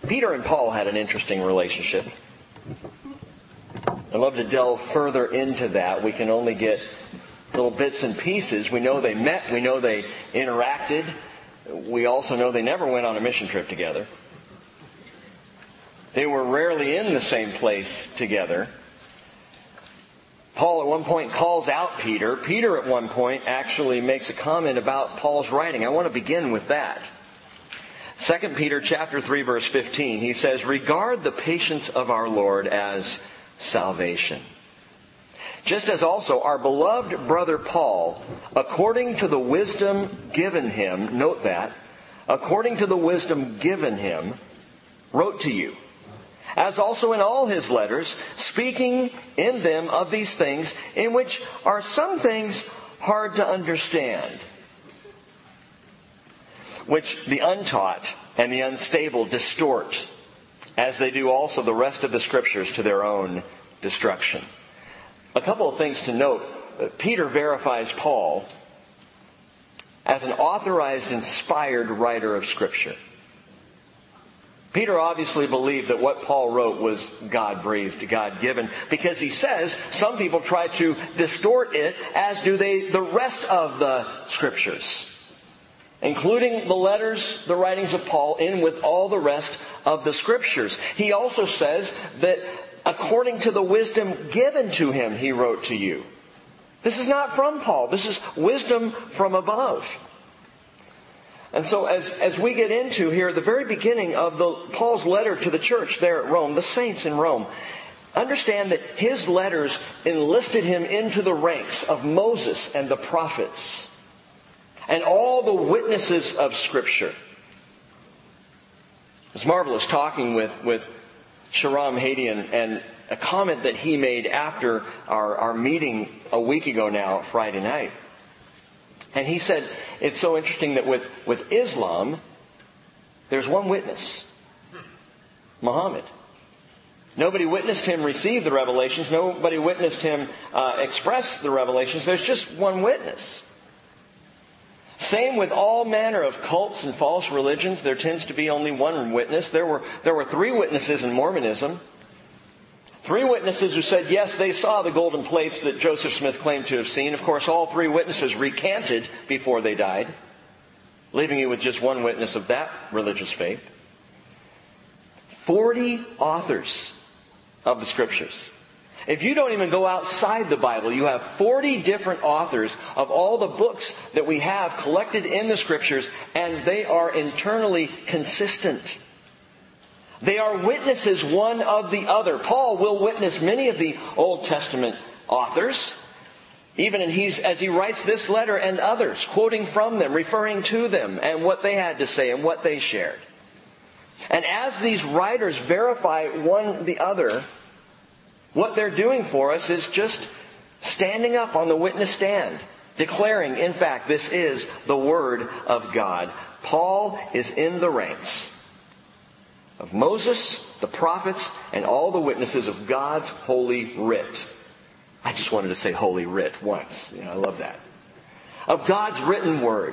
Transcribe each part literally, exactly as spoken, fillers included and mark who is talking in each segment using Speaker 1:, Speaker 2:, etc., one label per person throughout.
Speaker 1: Peter and Paul had an interesting relationship. I'd love to delve further into that. We can only get little bits and pieces. We know they met. We know they interacted. We also know they never went on a mission trip together. They were rarely in the same place together. Paul at one point calls out Peter. Peter at one point actually makes a comment about Paul's writing. I want to begin with that. Second Peter chapter three verse fifteen. He says, "Regard the patience of our Lord as salvation. Just as also our beloved brother Paul, according to the wisdom given him," note that, "according to the wisdom given him, wrote to you, as also in all his letters, speaking in them of these things, in which are some things hard to understand, which the untaught and the unstable distort, as they do also the rest of the Scriptures to their own destruction." A couple of things to note. Peter verifies Paul as an authorized, inspired writer of Scripture. Peter obviously believed that what Paul wrote was God-breathed, God-given, because he says some people try to distort it, as do they the rest of the Scriptures, including the letters, the writings of Paul, in with all the rest of the Scriptures. He also says that according to the wisdom given to him, he wrote to you. This is not from Paul. This is wisdom from above. And so as, as we get into here, the very beginning of the Paul's letter to the church there at Rome, the saints in Rome, understand that his letters enlisted him into the ranks of Moses and the prophets and all the witnesses of Scripture. It's marvelous talking with, with Sharam Hadian, and a comment that he made after our, our meeting a week ago now, Friday night. And he said, it's so interesting that with, with Islam, there's one witness. Muhammad. Nobody witnessed him receive the revelations. Nobody witnessed him uh, express the revelations. There's just one witness. Same with all manner of cults and false religions. There tends to be only one witness. There were, there were three witnesses in Mormonism. Three witnesses who said, yes, they saw the golden plates that Joseph Smith claimed to have seen. Of course, all three witnesses recanted before they died, leaving you with just one witness of that religious faith. Forty authors of the Scriptures. If you don't even go outside the Bible, you have forty different authors of all the books that we have collected in the Scriptures, and they are internally consistent. They are witnesses one of the other. Paul will witness many of the Old Testament authors, even in he's, as he writes this letter and others, quoting from them, referring to them, and what they had to say and what they shared. And as these writers verify one the other, what they're doing for us is just standing up on the witness stand, declaring, in fact, this is the Word of God. Paul is in the ranks of Moses, the prophets, and all the witnesses of God's holy writ. I just wanted to say holy writ once. You know, I love that. Of God's written word.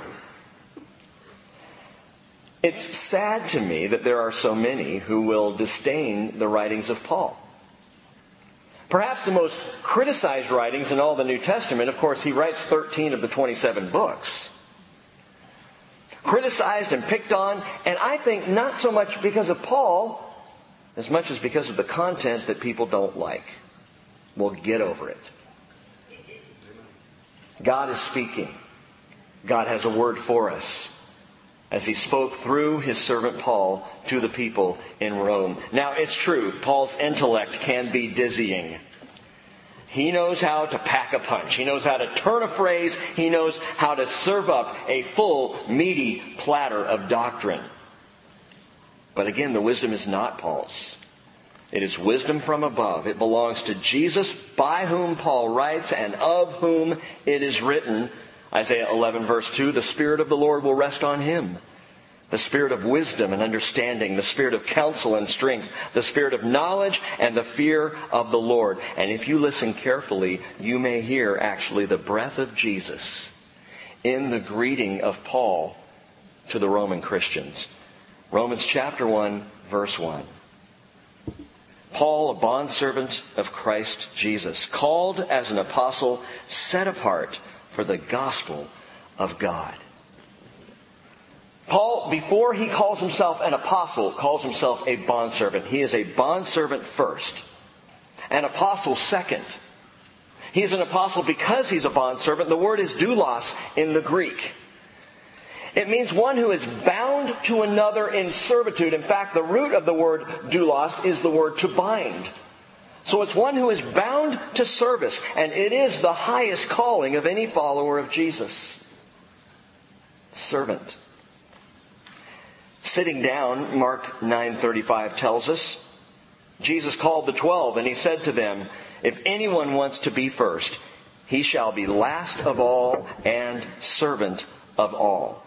Speaker 1: It's sad to me that there are so many who will disdain the writings of Paul. Perhaps the most criticized writings in all the New Testament, of course, he writes thirteen of the twenty-seven books. Criticized and picked on, and I think not so much because of Paul, as much as because of the content that people don't like. Well, get over it. God is speaking. God has a word for us, as He spoke through His servant Paul to the people in Rome. Now, it's true, Paul's intellect can be dizzying. He knows how to pack a punch. He knows how to turn a phrase. He knows how to serve up a full, meaty platter of doctrine. But again, the wisdom is not Paul's. It is wisdom from above. It belongs to Jesus, by whom Paul writes, and of whom it is written. Isaiah eleven verse two, the Spirit of the Lord will rest on him. The Spirit of wisdom and understanding, the Spirit of counsel and strength, the Spirit of knowledge and the fear of the Lord. And if you listen carefully, you may hear actually the breath of Jesus in the greeting of Paul to the Roman Christians. Romans chapter one, verse one. Paul, a bondservant of Christ Jesus, called as an apostle, set apart for the gospel of God. Paul, before he calls himself an apostle, calls himself a bondservant. He is a bondservant first, an apostle second. He is an apostle because he's a bondservant. The word is doulos in the Greek. It means one who is bound to another in servitude. In fact, the root of the word doulos is the word to bind. So it's one who is bound to service, and it is the highest calling of any follower of Jesus. Servant. Sitting down, Mark nine thirty-five tells us, Jesus called the twelve, and he said to them, "If anyone wants to be first, he shall be last of all and servant of all."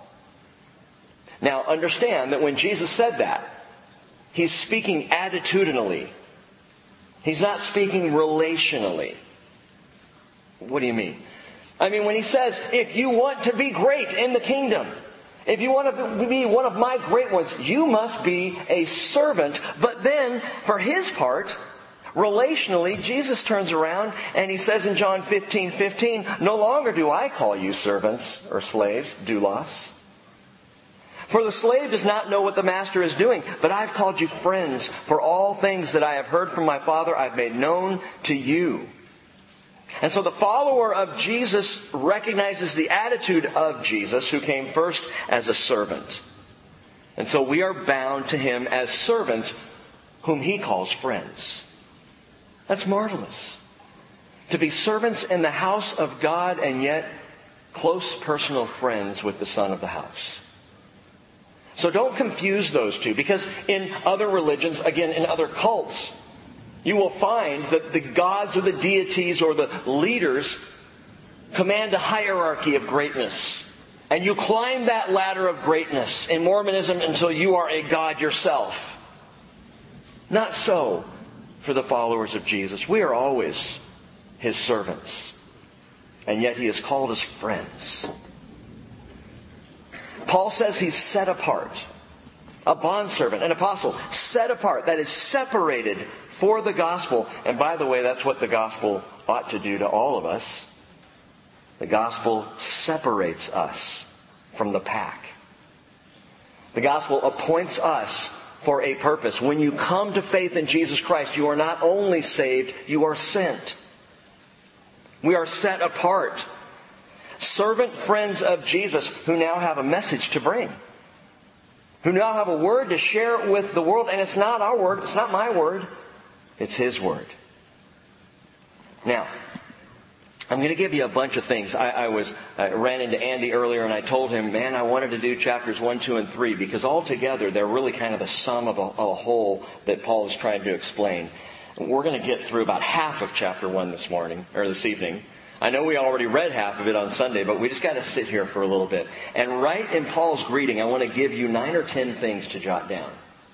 Speaker 1: Now understand that when Jesus said that, he's speaking attitudinally. He's not speaking relationally. What do you mean? I mean, when he says, if you want to be great in the kingdom, if you want to be one of my great ones, you must be a servant. But then, for his part, relationally, Jesus turns around and he says in John fifteen fifteen, "No longer do I call you servants or slaves," doulos. "For the slave does not know what the master is doing, but I've called you friends, for all things that I have heard from my Father I've made known to you." And so the follower of Jesus recognizes the attitude of Jesus, who came first as a servant. And so we are bound to him as servants, whom he calls friends. That's marvelous. To be servants in the house of God and yet close personal friends with the Son of the house. So don't confuse those two, because in other religions, again, in other cults, you will find that the gods or the deities or the leaders command a hierarchy of greatness. And you climb that ladder of greatness in Mormonism until you are a god yourself. Not so for the followers of Jesus. We are always his servants. And yet he has called us friends. Paul says he's set apart. A bondservant, an apostle, set apart, that is separated for the gospel. And by the way, that's what the gospel ought to do to all of us. The gospel separates us from the pack. The gospel appoints us for a purpose. When you come to faith in Jesus Christ, you are not only saved, you are sent. We are set apart. Servant friends of Jesus who now have a message to bring. Who now have a word to share with the world. And it's not our word. It's not my word. It's his word. Now, I'm going to give you a bunch of things. I, I was I ran into Andy earlier and I told him, man, I wanted to do chapters one, two, and three because altogether they're really kind of the sum of a, a whole that Paul is trying to explain. We're going to get through about half of chapter one this morning, or this evening. I know we already read half of it on Sunday, but we just got to sit here for a little bit. And right in Paul's greeting, I want to give you nine or ten things to jot down.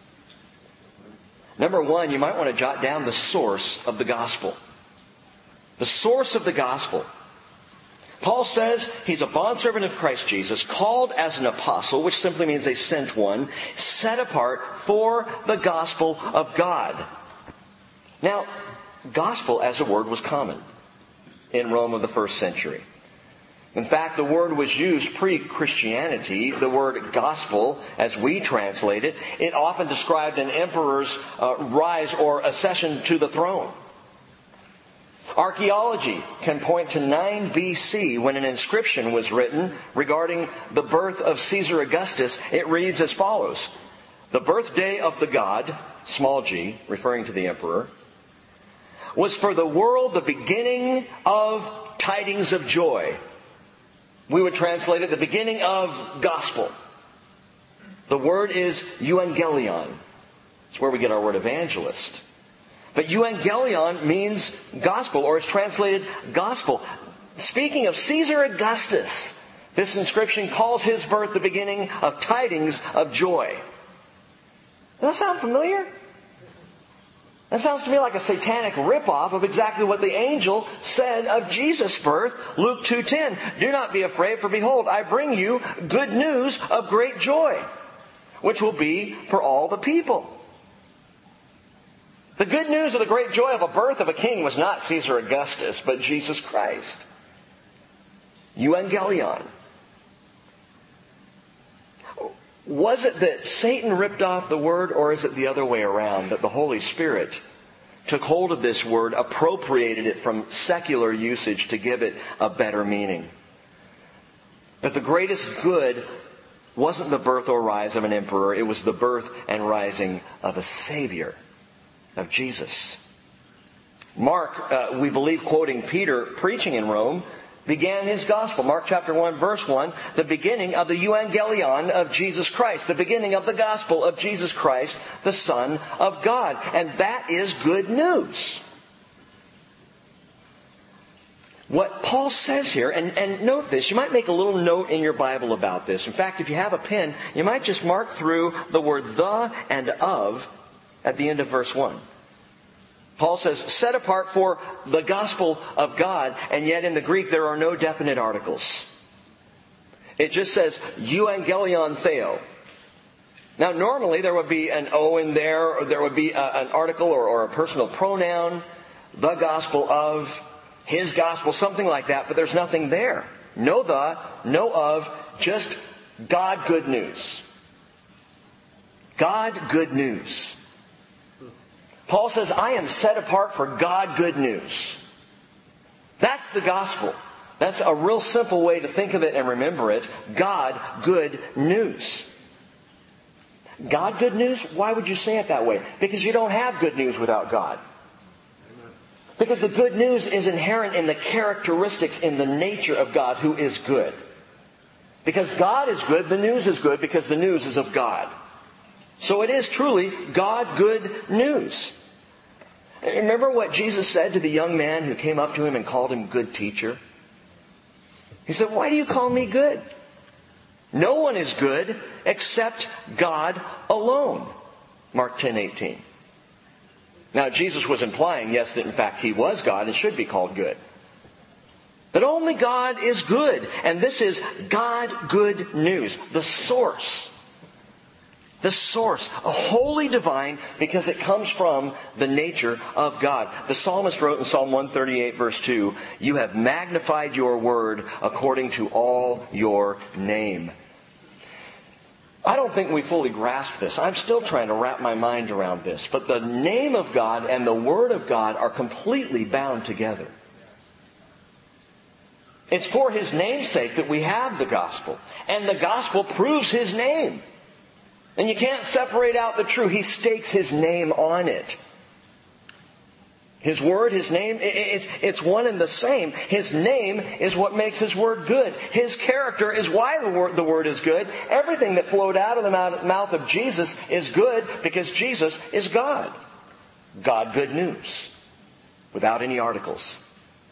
Speaker 1: Number one, you might want to jot down the source of the gospel. The source of the gospel. Paul says he's a bondservant of Christ Jesus, called as an apostle, which simply means a sent one, set apart for the gospel of God. Now, gospel as a word was common in Rome of the first century. In fact, the word was used pre-Christianity. The word gospel, as we translate it, it often described an emperor's uh, rise or accession to the throne. Archaeology can point to nine B C when an inscription was written regarding the birth of Caesar Augustus. It reads as follows: "The birthday of the god," small g, referring to the emperor, "was for the world the beginning of tidings of joy." We would translate it the beginning of gospel. The word is euangelion. It's where we get our word evangelist. But euangelion means gospel, or is translated gospel. Speaking of Caesar Augustus, this inscription calls his birth the beginning of tidings of joy. Does that sound familiar? That sounds to me like a satanic ripoff of exactly what the angel said of Jesus' birth. Luke two ten. "Do not be afraid, for behold, I bring you good news of great joy, which will be for all the people. The good news of the great joy of a birth of a king was not Caesar Augustus, but Jesus Christ. Euangelion. Was it that Satan ripped off the word, or is it the other way around, that the Holy Spirit took hold of this word, appropriated it from secular usage to give it a better meaning? That the greatest good wasn't the birth or rise of an emperor, it was the birth and rising of a Savior, of Jesus. Mark, uh, we believe, quoting Peter preaching in Rome, began his gospel. Mark chapter one, verse one, the beginning of the Euangelion of Jesus Christ, the beginning of the gospel of Jesus Christ, the Son of God. And that is good news. What Paul says here, and, and note this, you might make a little note in your Bible about this. In fact, if you have a pen, you might just mark through the word the and of at the end of verse one. Paul says, set apart for the gospel of God, and yet in the Greek there are no definite articles. It just says, euangelion theo. Now normally there would be an O in there, or there would be a, an article or, or a personal pronoun, the gospel of, his gospel, something like that, but there's nothing there. No the, no of, just God good news. God good news. Paul says, I am set apart for God good news. That's the gospel. That's a real simple way to think of it and remember it. God good news. God good news? Why would you say it that way? Because you don't have good news without God. Because the good news is inherent in the characteristics, in the nature of God, who is good. Because God is good, the news is good because the news is of God. So it is truly God good news. Remember what Jesus said to the young man who came up to him and called him good teacher? He said, why do you call me good? No one is good except God alone. Mark ten eighteen. Now Jesus was implying, yes, that in fact He was God and should be called good. But only God is good. And this is God good news. The source. The source. A holy divine because it comes from the nature of God. The psalmist wrote in Psalm one thirty-eight verse two, you have magnified your word according to all your name. I don't think we fully grasp this. I'm still trying to wrap my mind around this. But the name of God and the Word of God are completely bound together. It's for His name's sake that we have the gospel. And the gospel proves His name. And you can't separate out the true. He stakes His name on it. His word, His name, it's one and the same. His name is what makes His word good. His character is why the word, the word is good. Everything that flowed out of the mouth of Jesus is good because Jesus is God. God good news. Without any articles.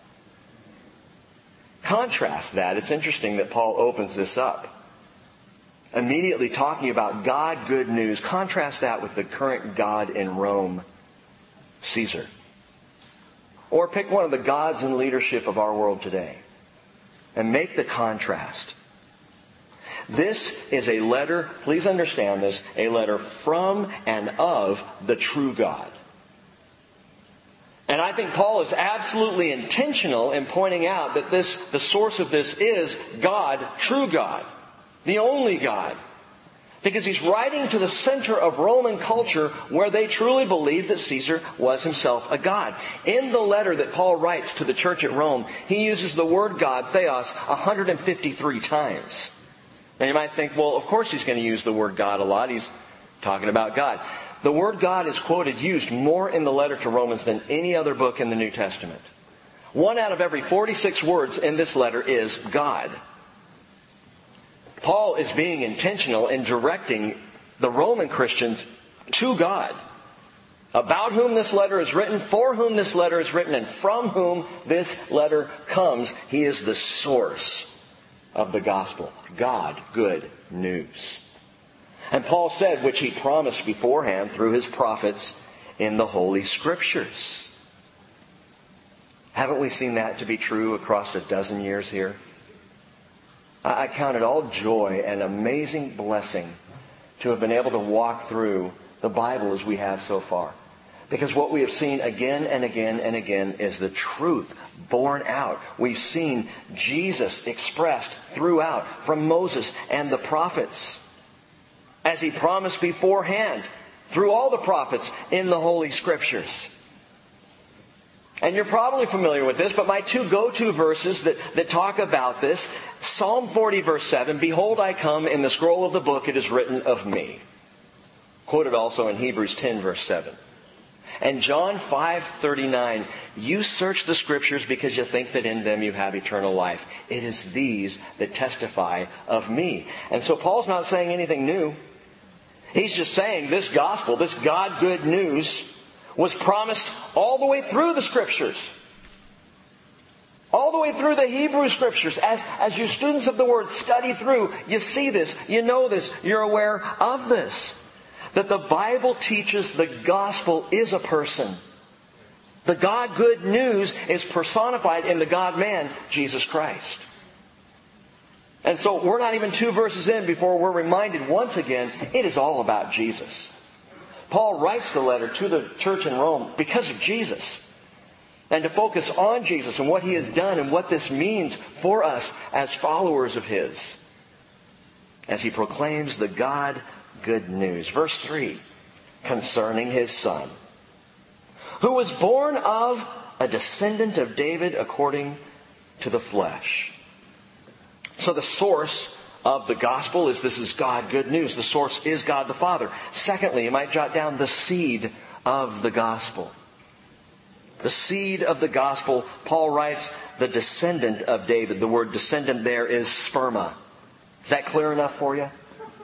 Speaker 1: Contrast that. It's interesting that Paul opens this up. Immediately talking about God good news. Contrast that with the current God in Rome, Caesar. Or pick one of the gods in leadership of our world today. And make the contrast. This is a letter, please understand this, a letter from and of the true God. And I think Paul is absolutely intentional in pointing out that this, the source of this is God, true God. The only God. Because he's writing to the center of Roman culture where they truly believed that Caesar was himself a god. In the letter that Paul writes to the church at Rome, he uses the word God, theos, one hundred fifty-three times. Now you might think, well, of course he's going to use the word God a lot. He's talking about God. The word God is quoted, used more in the letter to Romans than any other book in the New Testament. One out of every forty-six words in this letter is God. Paul is being intentional in directing the Roman Christians to God, about whom this letter is written, for whom this letter is written, and from whom this letter comes. He is the source of the gospel. God, good news. And Paul said, which he promised beforehand through his prophets in the Holy Scriptures. Haven't we seen that to be true across a dozen years here? I count it all joy and amazing blessing to have been able to walk through the Bible as we have so far. Because what we have seen again and again and again is the truth borne out. We've seen Jesus expressed throughout from Moses and the prophets, as He promised beforehand through all the prophets in the Holy Scriptures. And you're probably familiar with this, but my two go-to verses that, that talk about this, Psalm forty verse seven, "Behold, I come, in the scroll of the book it is written of me." Quoted also in Hebrews ten verse seven. And John five thirty-nine, "You search the Scriptures because you think that in them you have eternal life. It is these that testify of me." And so Paul's not saying anything new. He's just saying this gospel, this God good news, was promised all the way through the Scriptures. All the way through the Hebrew Scriptures. As, as you students of the Word study through, you see this, you know this, you're aware of this. That the Bible teaches the gospel is a person. The God good news is personified in the God-man, Jesus Christ. And so we're not even two verses in before we're reminded once again, it is all about Jesus. Paul writes the letter to the church in Rome because of Jesus. And to focus on Jesus and what He has done and what this means for us as followers of His. As he proclaims the God good news. Verse three, concerning His Son, who was born of a descendant of David according to the flesh. So the source of the gospel is this is God good news. The source is God the Father. Secondly, you might jot down the seed of the gospel. The seed of the gospel, Paul writes, the descendant of David. The word descendant there is sperma. Is that clear enough for you?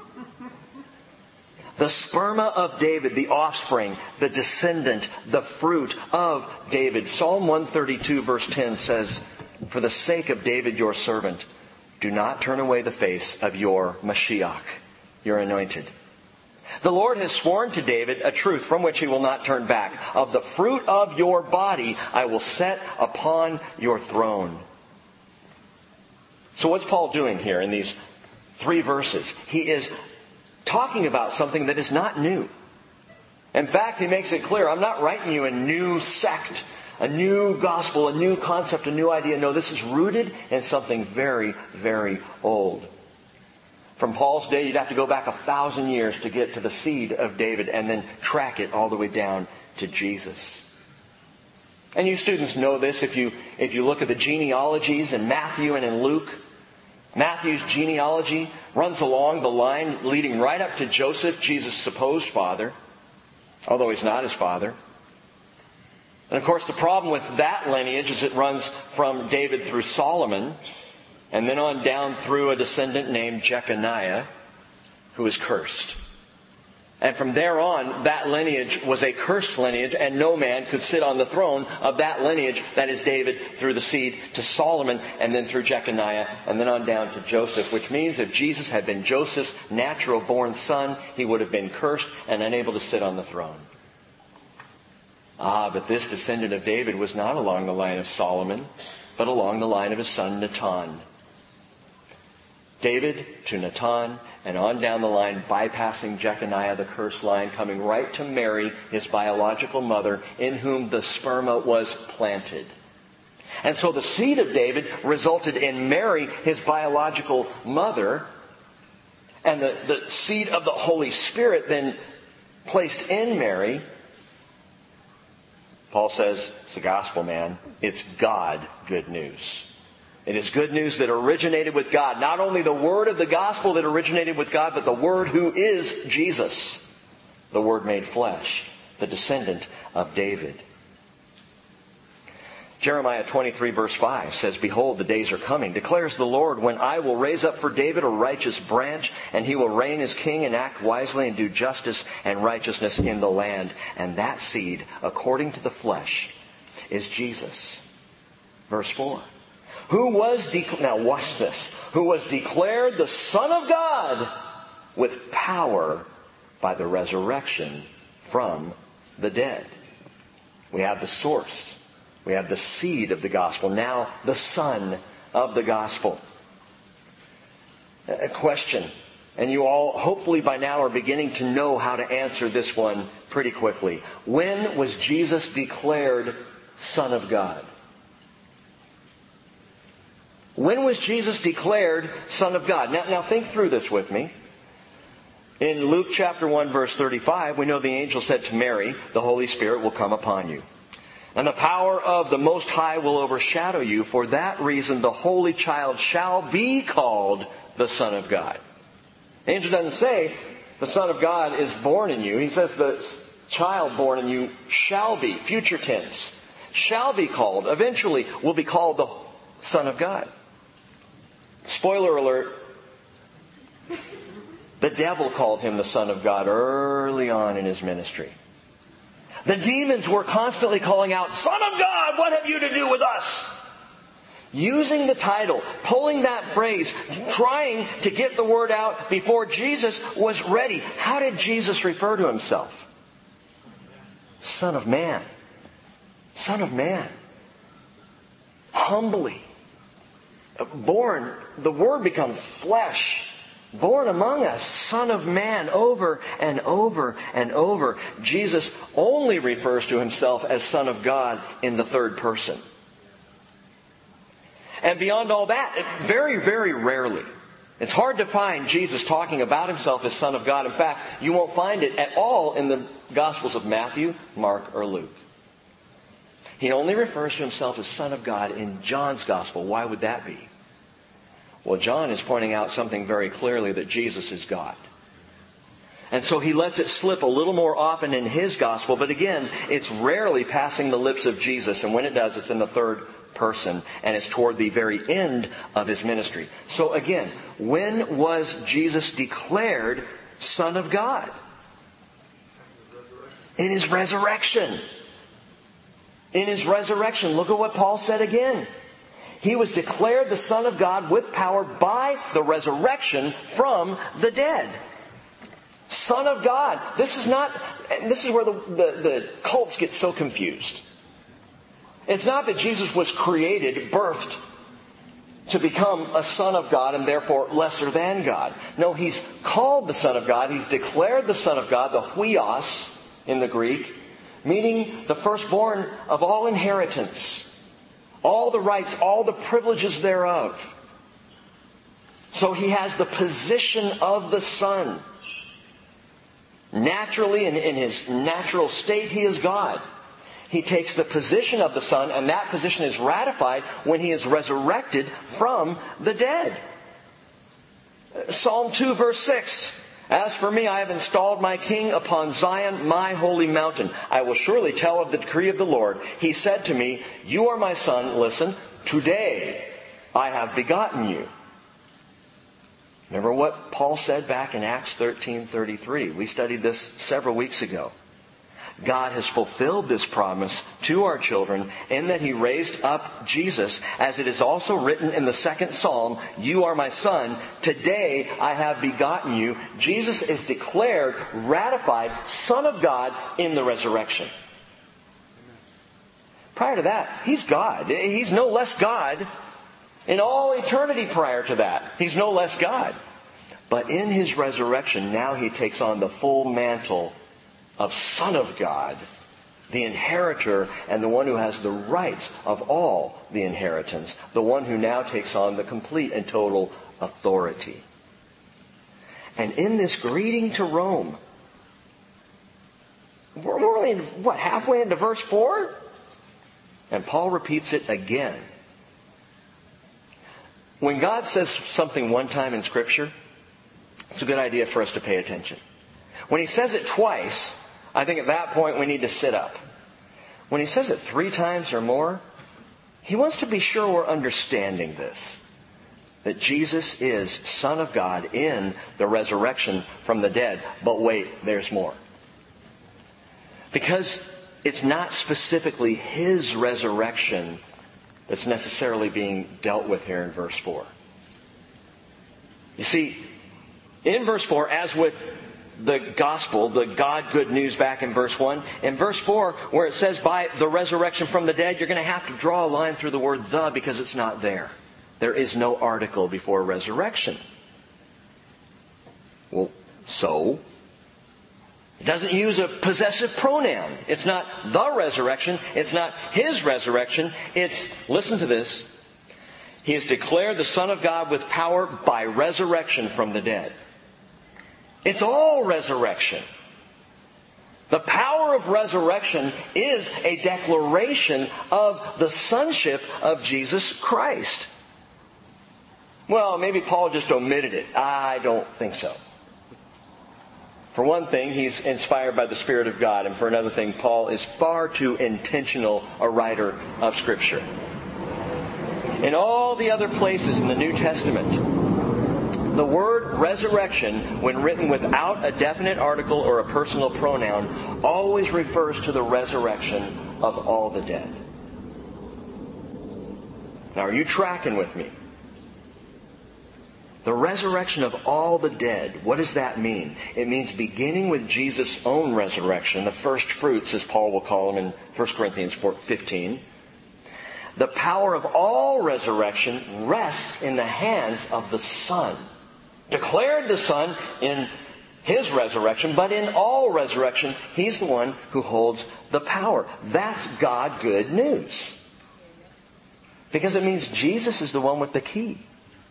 Speaker 1: The sperma of David, the offspring, the descendant, the fruit of David. Psalm one thirty-two verse ten says, "For the sake of David your servant, do not turn away the face of your Mashiach," your anointed. The Lord has sworn to David a truth from which He will not turn back. "Of the fruit of your body I will set upon your throne." So what's Paul doing here in these three verses? He is talking about something that is not new. In fact, he makes it clear, I'm not writing you a new sect, a new gospel, a new concept, a new idea. No, this is rooted in something very, very old. From Paul's day, you'd have to go back a thousand years to get to the seed of David and then track it all the way down to Jesus. And you students know this if you, if you look at the genealogies in Matthew and in Luke. Matthew's genealogy runs along the line leading right up to Joseph, Jesus' supposed father, although he's not his father. And of course the problem with that lineage is it runs from David through Solomon, and then on down through a descendant named Jeconiah, who is cursed. And from there on, that lineage was a cursed lineage, and no man could sit on the throne of that lineage, that is David, through the seed to Solomon, and then through Jeconiah, and then on down to Joseph. Which means if Jesus had been Joseph's natural-born son, he would have been cursed and unable to sit on the throne. Ah, but this descendant of David was not along the line of Solomon, but along the line of his son Nathan. David to Nathan, and on down the line, bypassing Jeconiah, the cursed line, coming right to Mary, his biological mother, in whom the sperma was planted. And so the seed of David resulted in Mary, his biological mother, and the, the seed of the Holy Spirit then placed in Mary. Paul says, it's the gospel, man. It's God good news. It is good news that originated with God. Not only the word of the gospel that originated with God, but the word who is Jesus. The word made flesh. The descendant of David. Jeremiah twenty-three verse five says, "Behold, the days are coming, declares the Lord, when I will raise up for David a righteous branch, and he will reign as king and act wisely and do justice and righteousness in the land. And that seed, according to the flesh, is Jesus." Verse four. Who was, de- now watch this, who was declared the Son of God with power by the resurrection from the dead. We have the source. We have the seed of the gospel. Now the son of the gospel. A question. And you all, hopefully by now, are beginning to know how to answer this one pretty quickly. When was Jesus declared Son of God? When was Jesus declared Son of God? Now, now think through this with me. In Luke chapter one, verse thirty-five, we know the angel said to Mary, the Holy Spirit will come upon you. And the power of the Most High will overshadow you. For that reason, the Holy Child shall be called the Son of God. The angel doesn't say the Son of God is born in you. He says the child born in you shall be, future tense, shall be called, eventually will be called the Son of God. Spoiler alert, the devil called him the Son of God early on in his ministry. The demons were constantly calling out, Son of God, what have you to do with us? Using the title, pulling that phrase, trying to get the word out before Jesus was ready. How did Jesus refer to himself? Son of Man. Son of Man. Humbly. Born, the Word become flesh. Born among us, Son of Man, over and over and over. Jesus only refers to himself as Son of God in the third person. And beyond all that, very, very rarely, it's hard to find Jesus talking about himself as Son of God. In fact, you won't find it at all in the Gospels of Matthew, Mark, or Luke. He only refers to himself as Son of God in John's Gospel. Why would that be? Well, John is pointing out something very clearly, that Jesus is God. And so he lets it slip a little more often in his Gospel, but again, it's rarely passing the lips of Jesus, and when it does, it's in the third person, and it's toward the very end of his ministry. So again, when was Jesus declared Son of God? In his resurrection. In his resurrection. Look at what Paul said again. He was declared the Son of God with power by the resurrection from the dead. Son of God. This is not, this is where the, the, the cults get so confused. It's not that Jesus was created, birthed, to become a Son of God and therefore lesser than God. No, He's called the Son of God. He's declared the Son of God, the huios in the Greek, meaning the firstborn of all inheritance, all the rights, all the privileges thereof. So He has the position of the Son. Naturally, in, in His natural state, He is God. He takes the position of the Son, and that position is ratified when He is resurrected from the dead. Psalm two, verse six. As for me, I have installed my King upon Zion, my holy mountain. I will surely tell of the decree of the Lord. He said to me, you are my son. Listen, today I have begotten you. Remember what Paul said back in Acts thirteen thirty-three. We studied this several weeks ago. God has fulfilled this promise to our children in that He raised up Jesus, as it is also written in the second Psalm, you are my son, today I have begotten you. Jesus is declared, ratified, Son of God in the resurrection. Prior to that, He's God. He's no less God. In all eternity prior to that, He's no less God. But in His resurrection, now He takes on the full mantle of Son of God, the inheritor and the one who has the rights of all the inheritance, the one who now takes on the complete and total authority. And in this greeting to Rome, we're only, what, halfway into verse four? And Paul repeats it again. When God says something one time in Scripture, it's a good idea for us to pay attention. When He says it twice, I think at that point we need to sit up. When He says it three times or more, He wants to be sure we're understanding this. That Jesus is Son of God in the resurrection from the dead. But wait, there's more. Because it's not specifically His resurrection that's necessarily being dealt with here in verse four. You see, in verse four, as with the gospel, the God good news back in verse one. In verse four, where it says by the resurrection from the dead, you're going to have to draw a line through the word the because it's not there. There is no article before resurrection. Well, so? It doesn't use a possessive pronoun. It's not the resurrection. It's not his resurrection. It's, listen to this, he is declared the Son of God with power by resurrection from the dead. It's all resurrection. The power of resurrection is a declaration of the sonship of Jesus Christ. Well, maybe Paul just omitted it. I don't think so. For one thing, he's inspired by the Spirit of God. And for another thing, Paul is far too intentional a writer of Scripture. In all the other places in the New Testament, the word resurrection, when written without a definite article or a personal pronoun, always refers to the resurrection of all the dead. Now, are you tracking with me? The resurrection of all the dead, what does that mean? It means beginning with Jesus' own resurrection, the first fruits, as Paul will call them in First Corinthians fifteen. The power of all resurrection rests in the hands of the Son. Declared the Son in His resurrection, but in all resurrection, He's the one who holds the power. That's God good news. Because it means Jesus is the one with the key.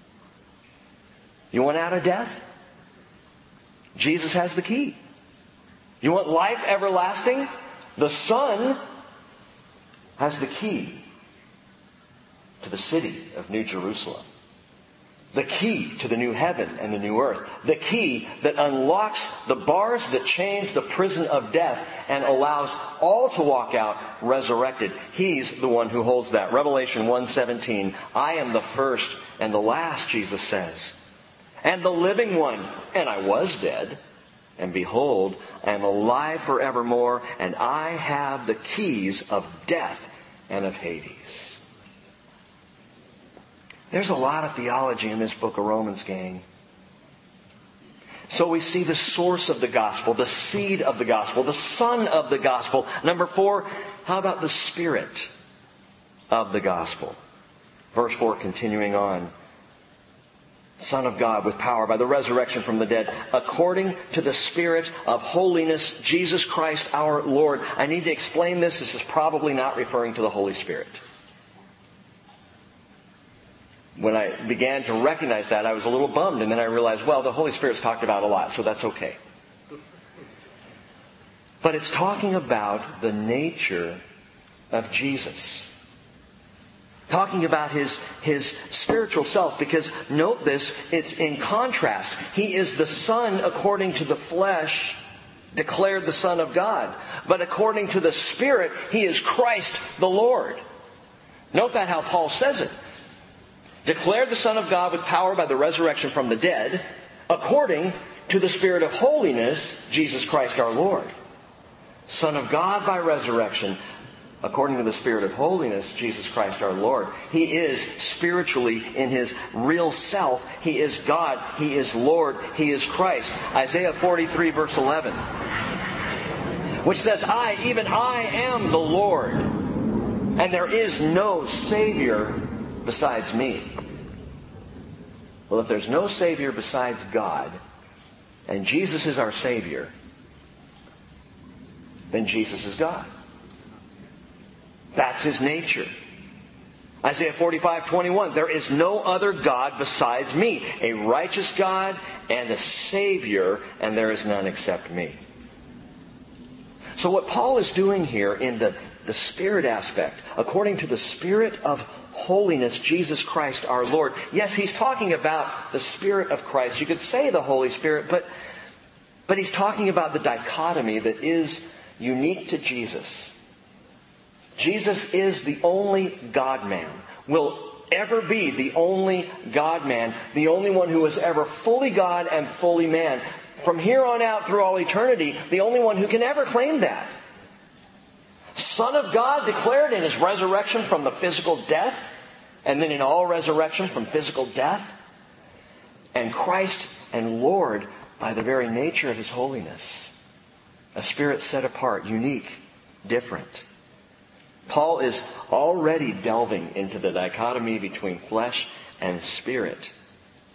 Speaker 1: You want out of death? Jesus has the key. You want life everlasting? The Son has the key to the city of New Jerusalem. The key to the new heaven and the new earth. The key that unlocks the bars that chains the prison of death and allows all to walk out resurrected. He's the one who holds that. Revelation one seventeen. I am the first and the last, Jesus says. And the living one. And I was dead. And behold, I am alive forevermore. And I have the keys of death and of Hades. There's a lot of theology in this book of Romans, gang. So we see the source of the gospel, the seed of the gospel, the son of the gospel. Number four, how about the spirit of the gospel? Verse four, continuing on. Son of God with power by the resurrection from the dead, according to the Spirit of holiness, Jesus Christ our Lord. I need to explain this. This is probably not referring to the Holy Spirit. When I began to recognize that, I was a little bummed, and then I realized, well, the Holy Spirit's talked about a lot, so that's okay. But it's talking about the nature of Jesus. Talking about his, his spiritual self, because note this, it's in contrast. He is the Son according to the flesh, declared the Son of God. But according to the Spirit, He is Christ the Lord. Note that how Paul says it. Declared the Son of God with power by the resurrection from the dead, according to the Spirit of holiness, Jesus Christ our Lord. Son of God by resurrection, according to the Spirit of holiness, Jesus Christ our Lord. He is spiritually in His real self. He is God. He is Lord. He is Christ. Isaiah forty-three verse eleven. Which says, I, even I am the Lord. And there is no Savior besides me. Well, if there's no Savior besides God, and Jesus is our Savior, then Jesus is God. That's His nature. Isaiah forty-five twenty-one. There is no other God besides me. A righteous God and a Savior, and there is none except me. So what Paul is doing here in the, the Spirit aspect, according to the Spirit of holiness, Jesus Christ our Lord. Yes, he's talking about the Spirit of Christ. You could say the Holy Spirit, but, but he's talking about the dichotomy that is unique to Jesus. Jesus is the only God-man, will ever be the only God-man, the only one who is ever fully God and fully man. From here on out through all eternity, the only one who can ever claim that. Son of God declared in His resurrection from the physical death, and then in all resurrection from physical death, and Christ and Lord by the very nature of His holiness. A Spirit set apart, unique, different. Paul is already delving into the dichotomy between flesh and spirit.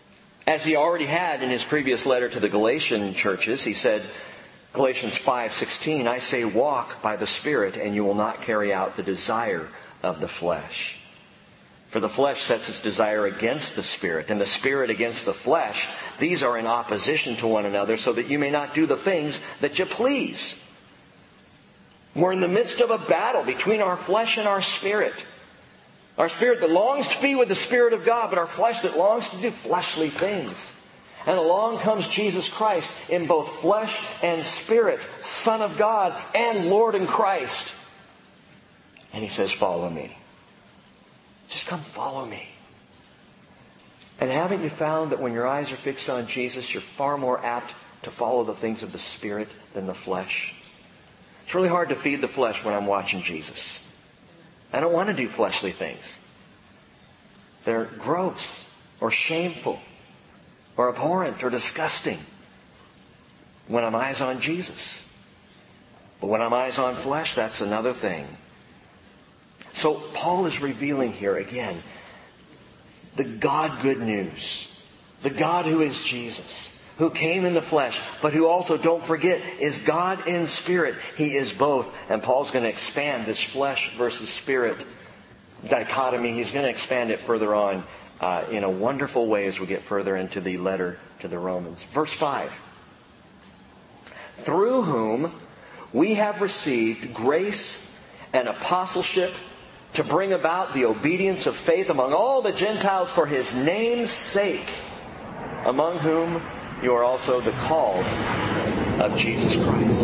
Speaker 1: As he already had in his previous letter to the Galatian churches, he said, Galatians five sixteen, I say walk by the Spirit, and you will not carry out the desire of the flesh. For the flesh sets its desire against the Spirit, and the Spirit against the flesh. These are in opposition to one another, so that you may not do the things that you please. We're in the midst of a battle between our flesh and our spirit. Our spirit that longs to be with the Spirit of God, but our flesh that longs to do fleshly things. And along comes Jesus Christ in both flesh and spirit, Son of God and Lord in Christ. And He says, follow me. Just come follow me. And haven't you found that when your eyes are fixed on Jesus, you're far more apt to follow the things of the Spirit than the flesh? It's really hard to feed the flesh when I'm watching Jesus. I don't want to do fleshly things. They're gross or shameful or abhorrent or disgusting when I'm eyes on Jesus. But when I'm eyes on flesh, that's another thing. So Paul is revealing here again the God good news. The God who is Jesus, who came in the flesh, but who also, don't forget, is God in spirit. He is both. And Paul's going to expand this flesh versus spirit dichotomy. He's going to expand it further on uh, in a wonderful way as we get further into the letter to the Romans. Verse five. Through whom we have received grace and apostleship to bring about the obedience of faith among all the Gentiles for His name's sake, among whom you are also the called of Jesus Christ.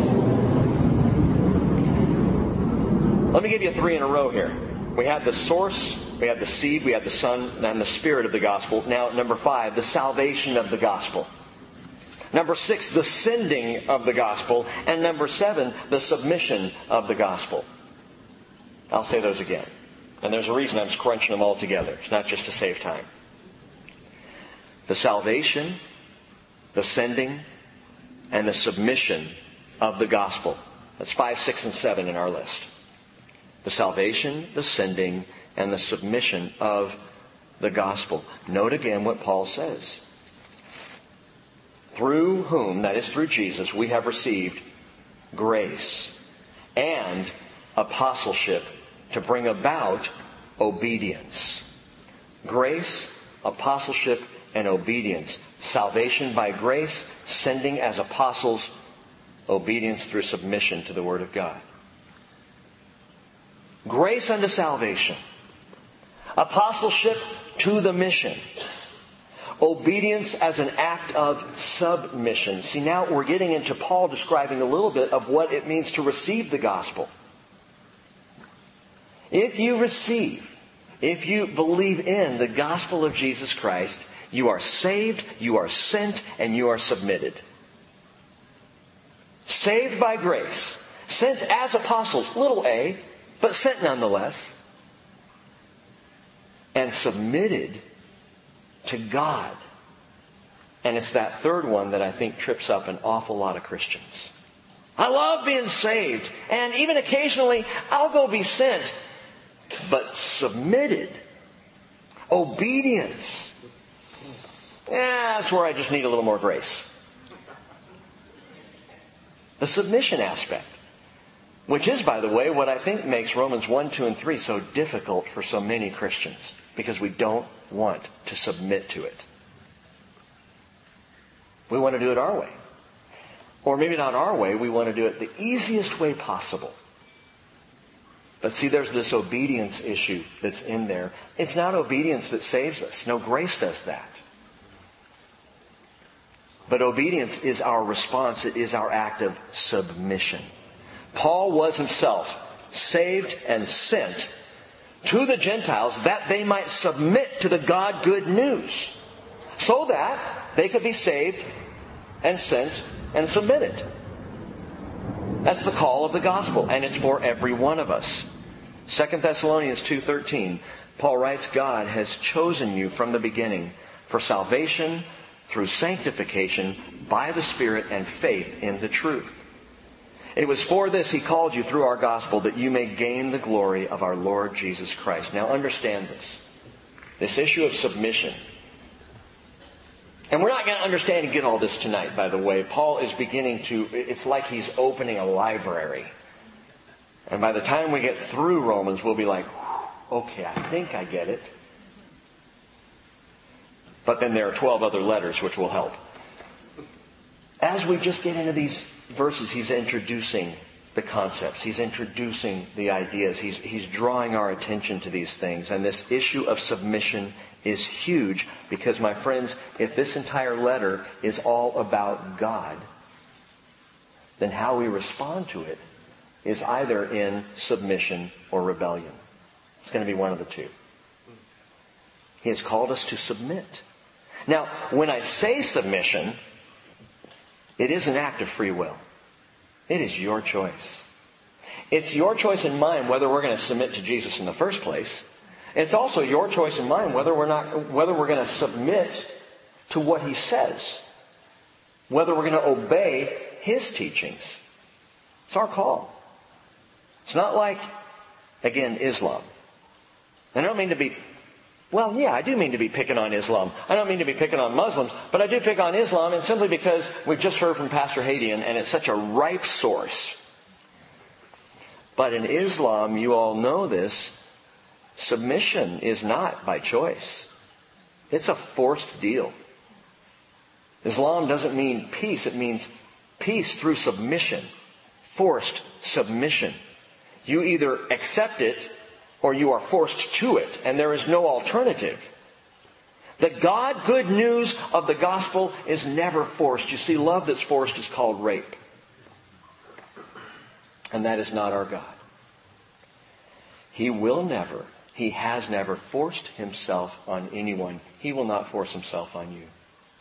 Speaker 1: Let me give you three in a row here. We had the source, we had the seed, we had the Son, and the Spirit of the gospel. Now, number five, the salvation of the gospel. Number six, the sending of the gospel. And number seven, the submission of the gospel. I'll say those again. And there's a reason I'm crunching them all together. It's not just to save time. The salvation, the sending, and the submission of the gospel. That's five, six, and seven in our list. The salvation, the sending, and the submission of the gospel. Note again what Paul says. Through whom, that is through Jesus, we have received grace and apostleship to bring about obedience. Grace, apostleship, and obedience. Salvation by grace, sending as apostles, obedience through submission to the Word of God. Grace unto salvation. Apostleship to the mission. Obedience as an act of submission. See, now we're getting into Paul describing a little bit of what it means to receive the gospel. If you receive, if you believe in the gospel of Jesus Christ, you are saved, you are sent, and you are submitted. Saved by grace. Sent as apostles, little a, but sent nonetheless. And submitted to God. And it's that third one that I think trips up an awful lot of Christians. I love being saved, and even occasionally I'll go be sent. But submitted, obedience, yeah, that's where I just need a little more grace. The submission aspect, which is, by the way, what I think makes Romans one, two, and three so difficult for so many Christians, because we don't want to submit to it. We want to do it our way. Or maybe not our way, we want to do it the easiest way possible. But see, there's this obedience issue that's in there. It's not obedience that saves us. No, grace does that. But obedience is our response. It is our act of submission. Paul was himself saved and sent to the Gentiles that they might submit to the God good news, so that they could be saved and sent and submitted. That's the call of the gospel, and it's for every one of us. Second Thessalonians two thirteen, Paul writes, God has chosen you from the beginning for salvation through sanctification by the Spirit and faith in the truth. It was for this He called you through our gospel, that you may gain the glory of our Lord Jesus Christ. Now understand this. This issue of submission And we're not going to understand and get all this tonight, by the way. Paul is beginning to, it's like he's opening a library. And by the time we get through Romans, we'll be like, okay, I think I get it. But then there are twelve other letters which will help. As we just get into these verses, he's introducing the concepts. He's introducing the ideas. He's, he's drawing our attention to these things. And this issue of submission is huge because, my friends, if this entire letter is all about God, then how we respond to it is either in submission or rebellion. It's going to be one of the two. He has called us to submit. Now, when I say submission, it is an act of free will. It is your choice. It's your choice and mine whether we're going to submit to Jesus in the first place. It's also your choice and mine whether we're not, whether we're going to submit to what He says. Whether we're going to obey His teachings. It's our call. It's not like, again, Islam. And I don't mean to be, well, yeah, I do mean to be picking on Islam. I don't mean to be picking on Muslims, but I do pick on Islam, and simply because we've just heard from Pastor Hadian, and it's such a ripe source. But in Islam, you all know this, submission is not by choice. It's a forced deal. Islam doesn't mean peace. It means peace through submission. Forced submission. You either accept it or you are forced to it. And there is no alternative. The God good news of the gospel is never forced. You see, love that's forced is called rape. And that is not our God. He will never, He has never forced Himself on anyone. He will not force Himself on you.